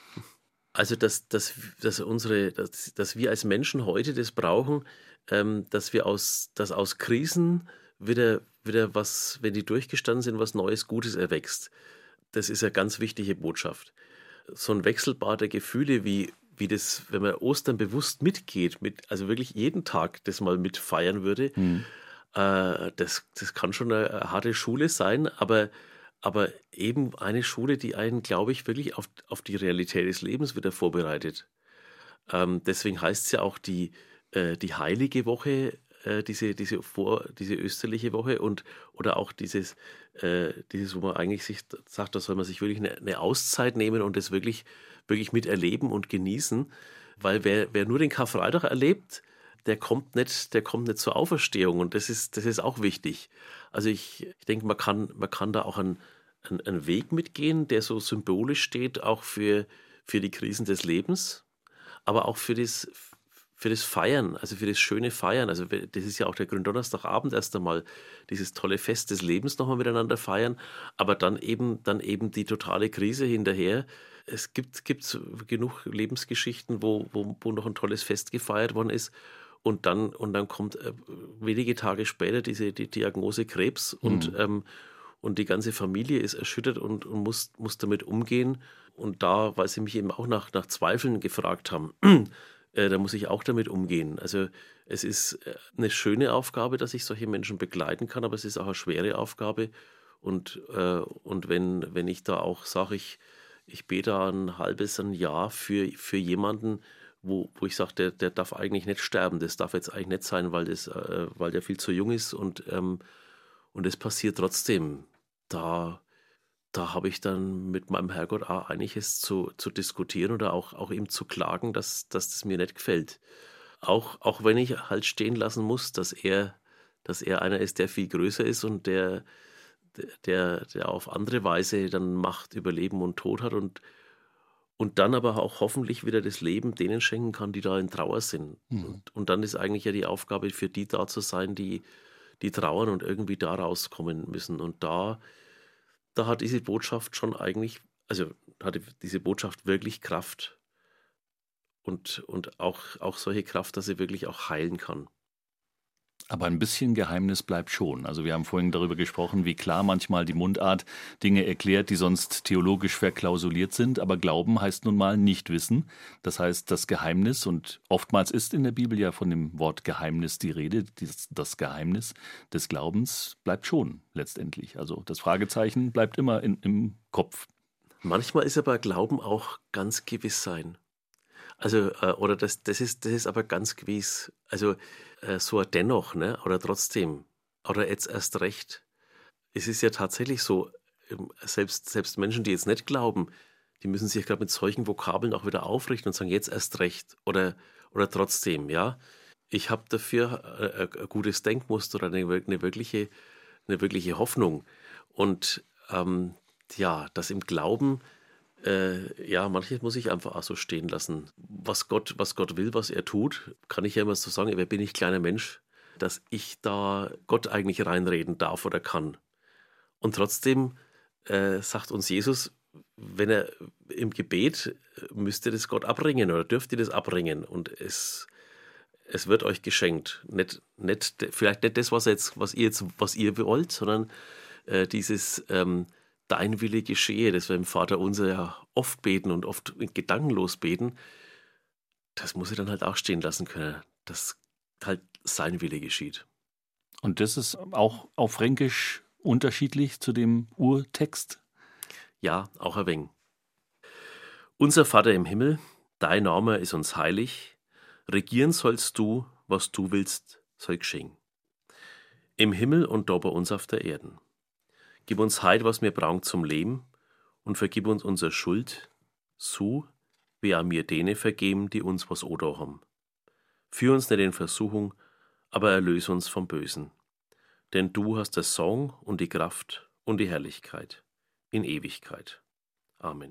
Also, dass, dass, dass, unsere, dass, dass wir als Menschen heute das brauchen, ähm, dass wir aus, dass aus Krisen wieder, wieder was, wenn die durchgestanden sind, was Neues, Gutes erwächst. Das ist eine ganz wichtige Botschaft. So ein Wechselbad der Gefühle, wie, wie das, wenn man Ostern bewusst mitgeht, mit, also wirklich jeden Tag das mal mitfeiern würde, mhm. äh, das, das kann schon eine, eine harte Schule sein, aber Aber eben eine Schule, die einen, glaube ich, wirklich auf, auf die Realität des Lebens wieder vorbereitet. Ähm, deswegen heißt es ja auch die, äh, die heilige Woche, äh, diese, diese, vor, diese österliche Woche und oder auch dieses, äh, dieses, wo man eigentlich sich sagt, da soll man sich wirklich eine, eine Auszeit nehmen und das wirklich, wirklich miterleben und genießen. Weil wer, wer nur den Karfreitag erlebt, der kommt nicht, der kommt nicht zur Auferstehung und das ist, das ist auch wichtig. Also ich, ich denke, man kann, man kann da auch einen, einen, einen Weg mitgehen, der so symbolisch steht, auch für, für die Krisen des Lebens, aber auch für das, für das Feiern, also für das schöne Feiern. Also das ist ja auch der Gründonnerstagabend erst einmal, dieses tolle Fest des Lebens nochmal miteinander feiern, aber dann eben, dann eben die totale Krise hinterher. Es gibt, gibt genug Lebensgeschichten, wo, wo, wo noch ein tolles Fest gefeiert worden ist. Und dann, und dann kommt äh, wenige Tage später diese die Diagnose Krebs und, mhm. ähm, und die ganze Familie ist erschüttert und, und muss, muss damit umgehen. Und da, weil sie mich eben auch nach, nach Zweifeln gefragt haben, äh, da muss ich auch damit umgehen. Also es ist eine schöne Aufgabe, dass ich solche Menschen begleiten kann, aber es ist auch eine schwere Aufgabe. Und, äh, und wenn, wenn ich da auch sage, ich, ich bete ein halbes, ein Jahr für, für jemanden, Wo, wo ich sage, der, der darf eigentlich nicht sterben, das darf jetzt eigentlich nicht sein, weil, das, äh, weil der viel zu jung ist und, ähm, und es passiert trotzdem. Da, da habe ich dann mit meinem Herrgott auch einiges zu, zu diskutieren oder auch, auch ihm zu klagen, dass, dass das mir nicht gefällt. Auch, auch wenn ich halt stehen lassen muss, dass er, dass er einer ist, der viel größer ist und der, der, der auf andere Weise dann Macht über Leben und Tod hat und Und dann aber auch hoffentlich wieder das Leben denen schenken kann, die da in Trauer sind. Mhm. Und, und dann ist eigentlich ja die Aufgabe für die da zu sein, die, die trauern und irgendwie da rauskommen müssen. Und da, da hat diese Botschaft schon eigentlich, also hatte diese Botschaft wirklich Kraft. Und, und auch, auch solche Kraft, dass sie wirklich auch heilen kann. Aber ein bisschen Geheimnis bleibt schon. Also wir haben vorhin darüber gesprochen, wie klar manchmal die Mundart Dinge erklärt, die sonst theologisch verklausuliert sind. Aber Glauben heißt nun mal nicht wissen. Das heißt, das Geheimnis, und oftmals ist in der Bibel ja von dem Wort Geheimnis die Rede, das Geheimnis des Glaubens bleibt schon letztendlich. Also das Fragezeichen bleibt immer in, im Kopf. Manchmal ist aber Glauben auch ganz gewiss sein. Also, äh, oder das, das, ist, das ist aber ganz gewiss. Also, äh, so ein dennoch, ne? Oder trotzdem. Oder jetzt erst recht. Es ist ja tatsächlich so, selbst, selbst Menschen, die jetzt nicht glauben, die müssen sich gerade mit solchen Vokabeln auch wieder aufrichten und sagen, jetzt erst recht. Oder, oder trotzdem, ja. Ich habe dafür ein, ein gutes Denkmuster oder eine, eine, wirkliche, eine wirkliche Hoffnung. Und ähm, ja, das im Glauben. Äh, ja, manches muss ich einfach auch so stehen lassen. Was Gott, was Gott will, was er tut, kann ich ja immer so sagen, wer bin ich, kleiner Mensch, dass ich da Gott eigentlich reinreden darf oder kann. Und trotzdem äh, sagt uns Jesus, wenn er im Gebet müsst ihr das Gott abringen oder dürft ihr das abringen und es, es wird euch geschenkt. Nicht, nicht, vielleicht nicht das, was, jetzt, was, ihr, jetzt, was ihr wollt, sondern äh, dieses ähm, Dein Wille geschehe, das wir im Vater unser ja oft beten und oft gedankenlos beten, das muss er dann halt auch stehen lassen können, dass halt sein Wille geschieht. Und das ist auch auf Fränkisch unterschiedlich zu dem Urtext? Ja, auch ein wenig. Unser Vater im Himmel, dein Name ist uns heilig, regieren sollst du, was du willst, soll geschehen. Im Himmel und da bei uns auf der Erden. Gib uns heut, was wir brauchen zum Leben und vergib uns unsere Schuld, so wie auch wir denen vergeben, die uns was oder haben. Führ uns nicht in Versuchung, aber erlöse uns vom Bösen. Denn du hast der Song und die Kraft und die Herrlichkeit in Ewigkeit. Amen.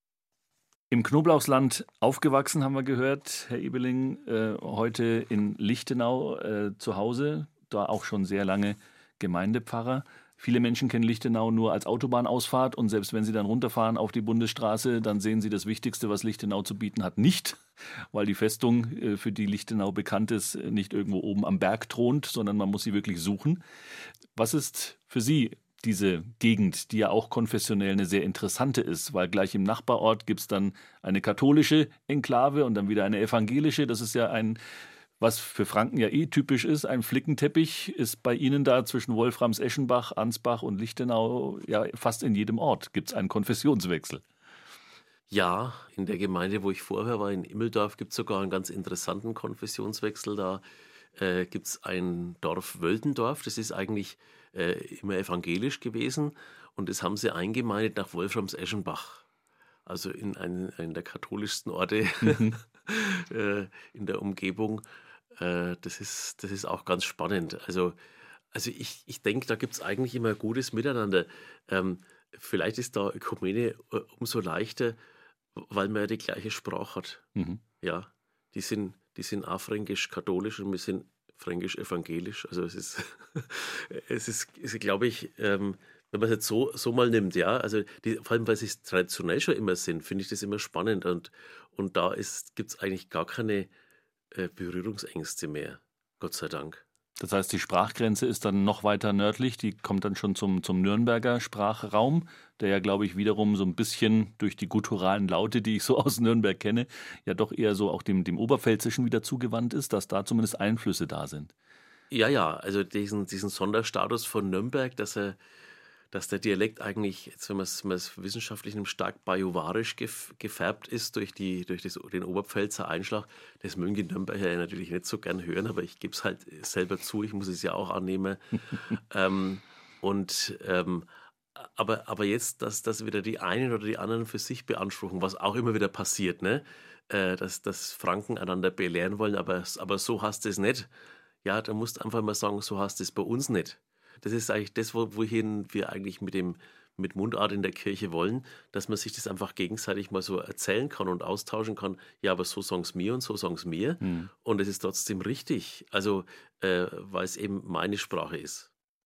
Im Knoblauchsland aufgewachsen, haben wir gehört, Herr Ebeling, äh, heute in Lichtenau äh, zu Hause, da auch schon sehr lange Gemeindepfarrer. Viele Menschen kennen Lichtenau nur als Autobahnausfahrt und selbst wenn sie dann runterfahren auf die Bundesstraße, dann sehen sie das Wichtigste, was Lichtenau zu bieten hat, nicht, weil die Festung, für die Lichtenau bekannt ist, nicht irgendwo oben am Berg thront, sondern man muss sie wirklich suchen. Was ist für Sie diese Gegend, die ja auch konfessionell eine sehr interessante ist, weil gleich im Nachbarort gibt es dann eine katholische Enklave und dann wieder eine evangelische. Das ist ja ein, was für Franken ja eh typisch ist, ein Flickenteppich ist bei Ihnen da zwischen Wolframs-Eschenbach, Ansbach und Lichtenau ja fast in jedem Ort gibt es einen Konfessionswechsel. Ja, in der Gemeinde, wo ich vorher war, in Immeldorf, gibt es sogar einen ganz interessanten Konfessionswechsel. Da äh, gibt es ein Dorf Wöldendorf, das ist eigentlich äh, immer evangelisch gewesen und das haben sie eingemeindet nach Wolframs-Eschenbach. Also in einen, einen der katholischsten Orte mhm. äh, in der Umgebung. Das ist, das ist auch ganz spannend. Also, also ich, ich denke, da gibt es eigentlich immer gutes Miteinander. Ähm, vielleicht ist da Ökumene umso leichter, weil man ja die gleiche Sprache hat. Mhm. Ja, die sind, die sind auch fränkisch-katholisch und wir sind fränkisch-evangelisch. Also es ist, es ist, es ist glaube ich, ähm, wenn man es jetzt so, so mal nimmt, ja, also die, vor allem, weil sie es traditionell schon immer sind, finde ich das immer spannend. Und, und da gibt es eigentlich gar keine Berührungsängste mehr, Gott sei Dank. Das heißt, die Sprachgrenze ist dann noch weiter nördlich, die kommt dann schon zum, zum Nürnberger Sprachraum, der ja, glaube ich, wiederum so ein bisschen durch die gutturalen Laute, die ich so aus Nürnberg kenne, ja doch eher so auch dem, dem Oberpfälzischen wieder zugewandt ist, dass da zumindest Einflüsse da sind. Ja, ja, also diesen, diesen Sonderstatus von Nürnberg, dass er dass der Dialekt eigentlich, jetzt wenn man es wissenschaftlich stark bajuwarisch gef, gefärbt ist durch, die, durch das, den Oberpfälzer Einschlag, das mögen die Nürnberger natürlich nicht so gern hören, aber ich gebe es halt selber zu, ich muss es ja auch annehmen. ähm, und ähm, aber, aber jetzt, dass, dass wieder die einen oder die anderen für sich beanspruchen, was auch immer wieder passiert, ne? äh, dass, dass Franken einander belehren wollen, aber, aber so hast du es nicht. Ja, da musst du einfach mal sagen, so hast du es bei uns nicht. Das ist eigentlich das, wohin wir eigentlich mit dem mit Mundart in der Kirche wollen, dass man sich das einfach gegenseitig mal so erzählen kann und austauschen kann. Ja, aber so sagen es mir und so sagen es mir. Mhm. Und es ist trotzdem richtig, also äh, weil es eben meine Sprache ist.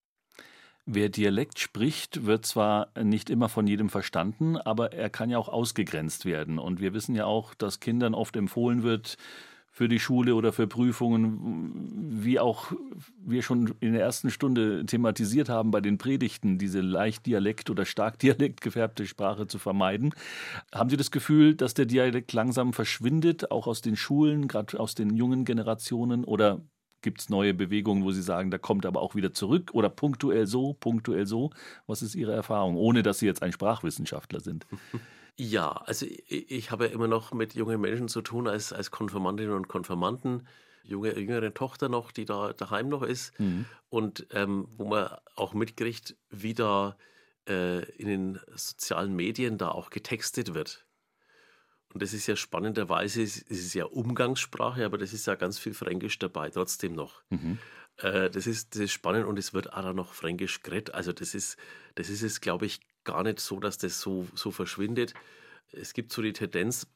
Wer Dialekt spricht, wird zwar nicht immer von jedem verstanden, aber er kann ja auch ausgegrenzt werden. Und wir wissen ja auch, dass Kindern oft empfohlen wird, für die Schule oder für Prüfungen, wie auch wir schon in der ersten Stunde thematisiert haben bei den Predigten, diese leicht Dialekt- oder stark Dialekt gefärbte Sprache zu vermeiden. Haben Sie das Gefühl, dass der Dialekt langsam verschwindet, auch aus den Schulen, gerade aus den jungen Generationen? Oder gibt es neue Bewegungen, wo Sie sagen, da kommt aber auch wieder zurück oder punktuell so, punktuell so? Was ist Ihre Erfahrung, ohne dass Sie jetzt ein Sprachwissenschaftler sind? Ja, also ich, ich habe ja immer noch mit jungen Menschen zu tun, als, als Konfirmandinnen und Konfirmanden, junge, jüngere Tochter noch, die da daheim noch ist mhm. und ähm, wo man auch mitkriegt, wie da äh, in den sozialen Medien da auch getextet wird. Und das ist ja spannenderweise, es ist ja Umgangssprache, aber das ist ja ganz viel Fränkisch dabei, trotzdem noch. Mhm. Äh, das ist, das ist spannend und es wird auch noch Fränkisch geredet. Also das ist, das ist es, glaube ich, gar nicht so, dass das so, so verschwindet. Es gibt so die Tendenz,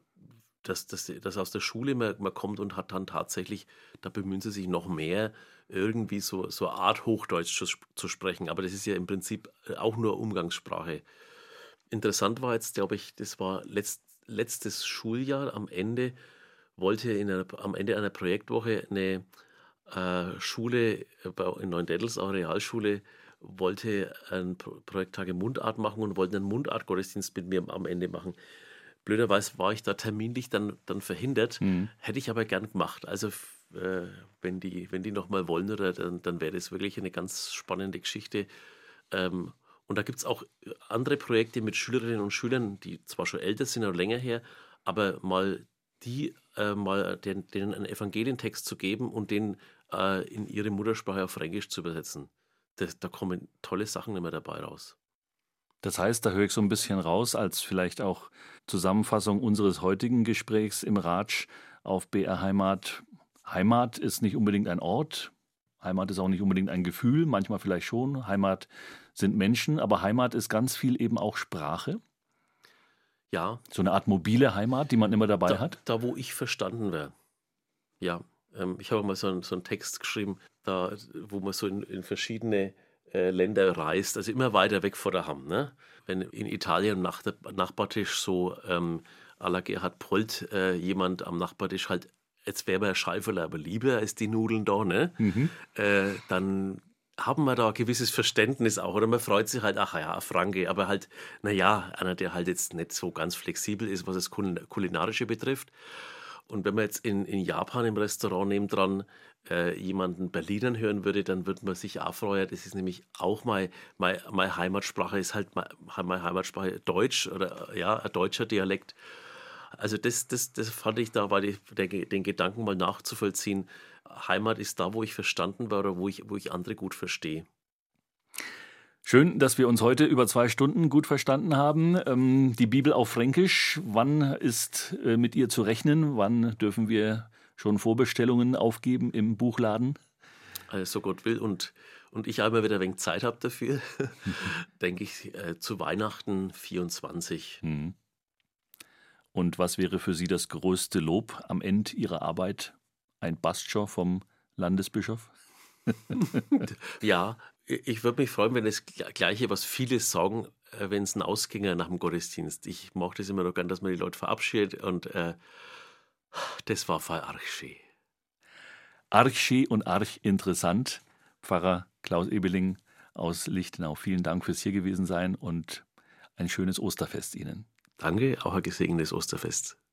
dass, dass, dass aus der Schule man, man kommt und hat dann tatsächlich, da bemühen sie sich noch mehr, irgendwie so, so eine Art Hochdeutsch zu, zu sprechen. Aber das ist ja im Prinzip auch nur Umgangssprache. Interessant war jetzt, glaube ich, das war letzt, letztes Schuljahr, am Ende wollte in einer, am Ende einer Projektwoche eine äh, Schule in Neuendettels, auch eine Realschule, wollte ein Projekttage Mundart machen und wollten einen Mundart-Gottesdienst mit mir am Ende machen. Blöderweise war ich da terminlich dann, dann verhindert, mhm. hätte ich aber gern gemacht. Also äh, wenn die, wenn die nochmal wollen, oder, dann, dann wäre das wirklich eine ganz spannende Geschichte. Ähm, und da gibt es auch andere Projekte mit Schülerinnen und Schülern, die zwar schon älter sind oder länger her, aber mal die äh, mal den, denen einen Evangelientext zu geben und den äh, in ihre Muttersprache auf Fränkisch zu übersetzen. Das, da kommen tolle Sachen immer dabei raus. Das heißt, da höre ich so ein bisschen raus, als vielleicht auch Zusammenfassung unseres heutigen Gesprächs im Ratsch auf B R Heimat, Heimat ist nicht unbedingt ein Ort, Heimat ist auch nicht unbedingt ein Gefühl, manchmal vielleicht schon. Heimat sind Menschen, aber Heimat ist ganz viel eben auch Sprache. Ja. So eine Art mobile Heimat, die man immer dabei da, hat. Da, wo ich verstanden werde. Ja, ähm, ich habe mal so, ein, so einen Text geschrieben, da, wo man so in, in verschiedene äh, Länder reist, also immer weiter weg von daheim. Ne? Wenn in Italien am Nach Nachbartisch so ähm, à la Gerhard Polt äh, jemand am Nachbartisch halt, jetzt wäre mir Scheiferl aber lieber als die Nudeln da, ne? Mhm. Äh, dann haben wir da ein gewisses Verständnis auch. Oder man freut sich halt, ach ja, ein Franke, aber halt, naja, einer, der halt jetzt nicht so ganz flexibel ist, was das Kulinarische betrifft. Und wenn man jetzt in, in Japan im Restaurant nebendran äh, jemanden Berlinern hören würde, dann würde man sich auch freuen. Das ist nämlich auch meine, meine, meine Heimatsprache, ist halt meine, meine Heimatsprache Deutsch oder ja, ein deutscher Dialekt. Also das, das, das fand ich da, weil ich den, den Gedanken mal nachzuvollziehen, Heimat ist da, wo ich verstanden war oder wo ich, wo ich andere gut verstehe. Schön, dass wir uns heute über zwei Stunden gut verstanden haben. Ähm, die Bibel auf Fränkisch, wann ist äh, mit ihr zu rechnen? Wann dürfen wir schon Vorbestellungen aufgeben im Buchladen? Also Gott will und, und ich einmal wieder ein wenig Zeit habe dafür, denke ich, äh, zu Weihnachten vierundzwanzig. Hm. Und was wäre für Sie das größte Lob am Ende Ihrer Arbeit? Ein Bastschor vom Landesbischof? Ja, ich würde mich freuen, wenn das Gleiche, was viele sagen, wenn es ein Ausgänger nach dem Gottesdienst. Ich mache das immer noch gern, dass man die Leute verabschiedet und äh, das war voll arg schön. Arg schön und arg interessant. Pfarrer Klaus Ebeling aus Lichtenau, vielen Dank fürs hier gewesen sein und ein schönes Osterfest Ihnen. Danke, auch ein gesegnetes Osterfest.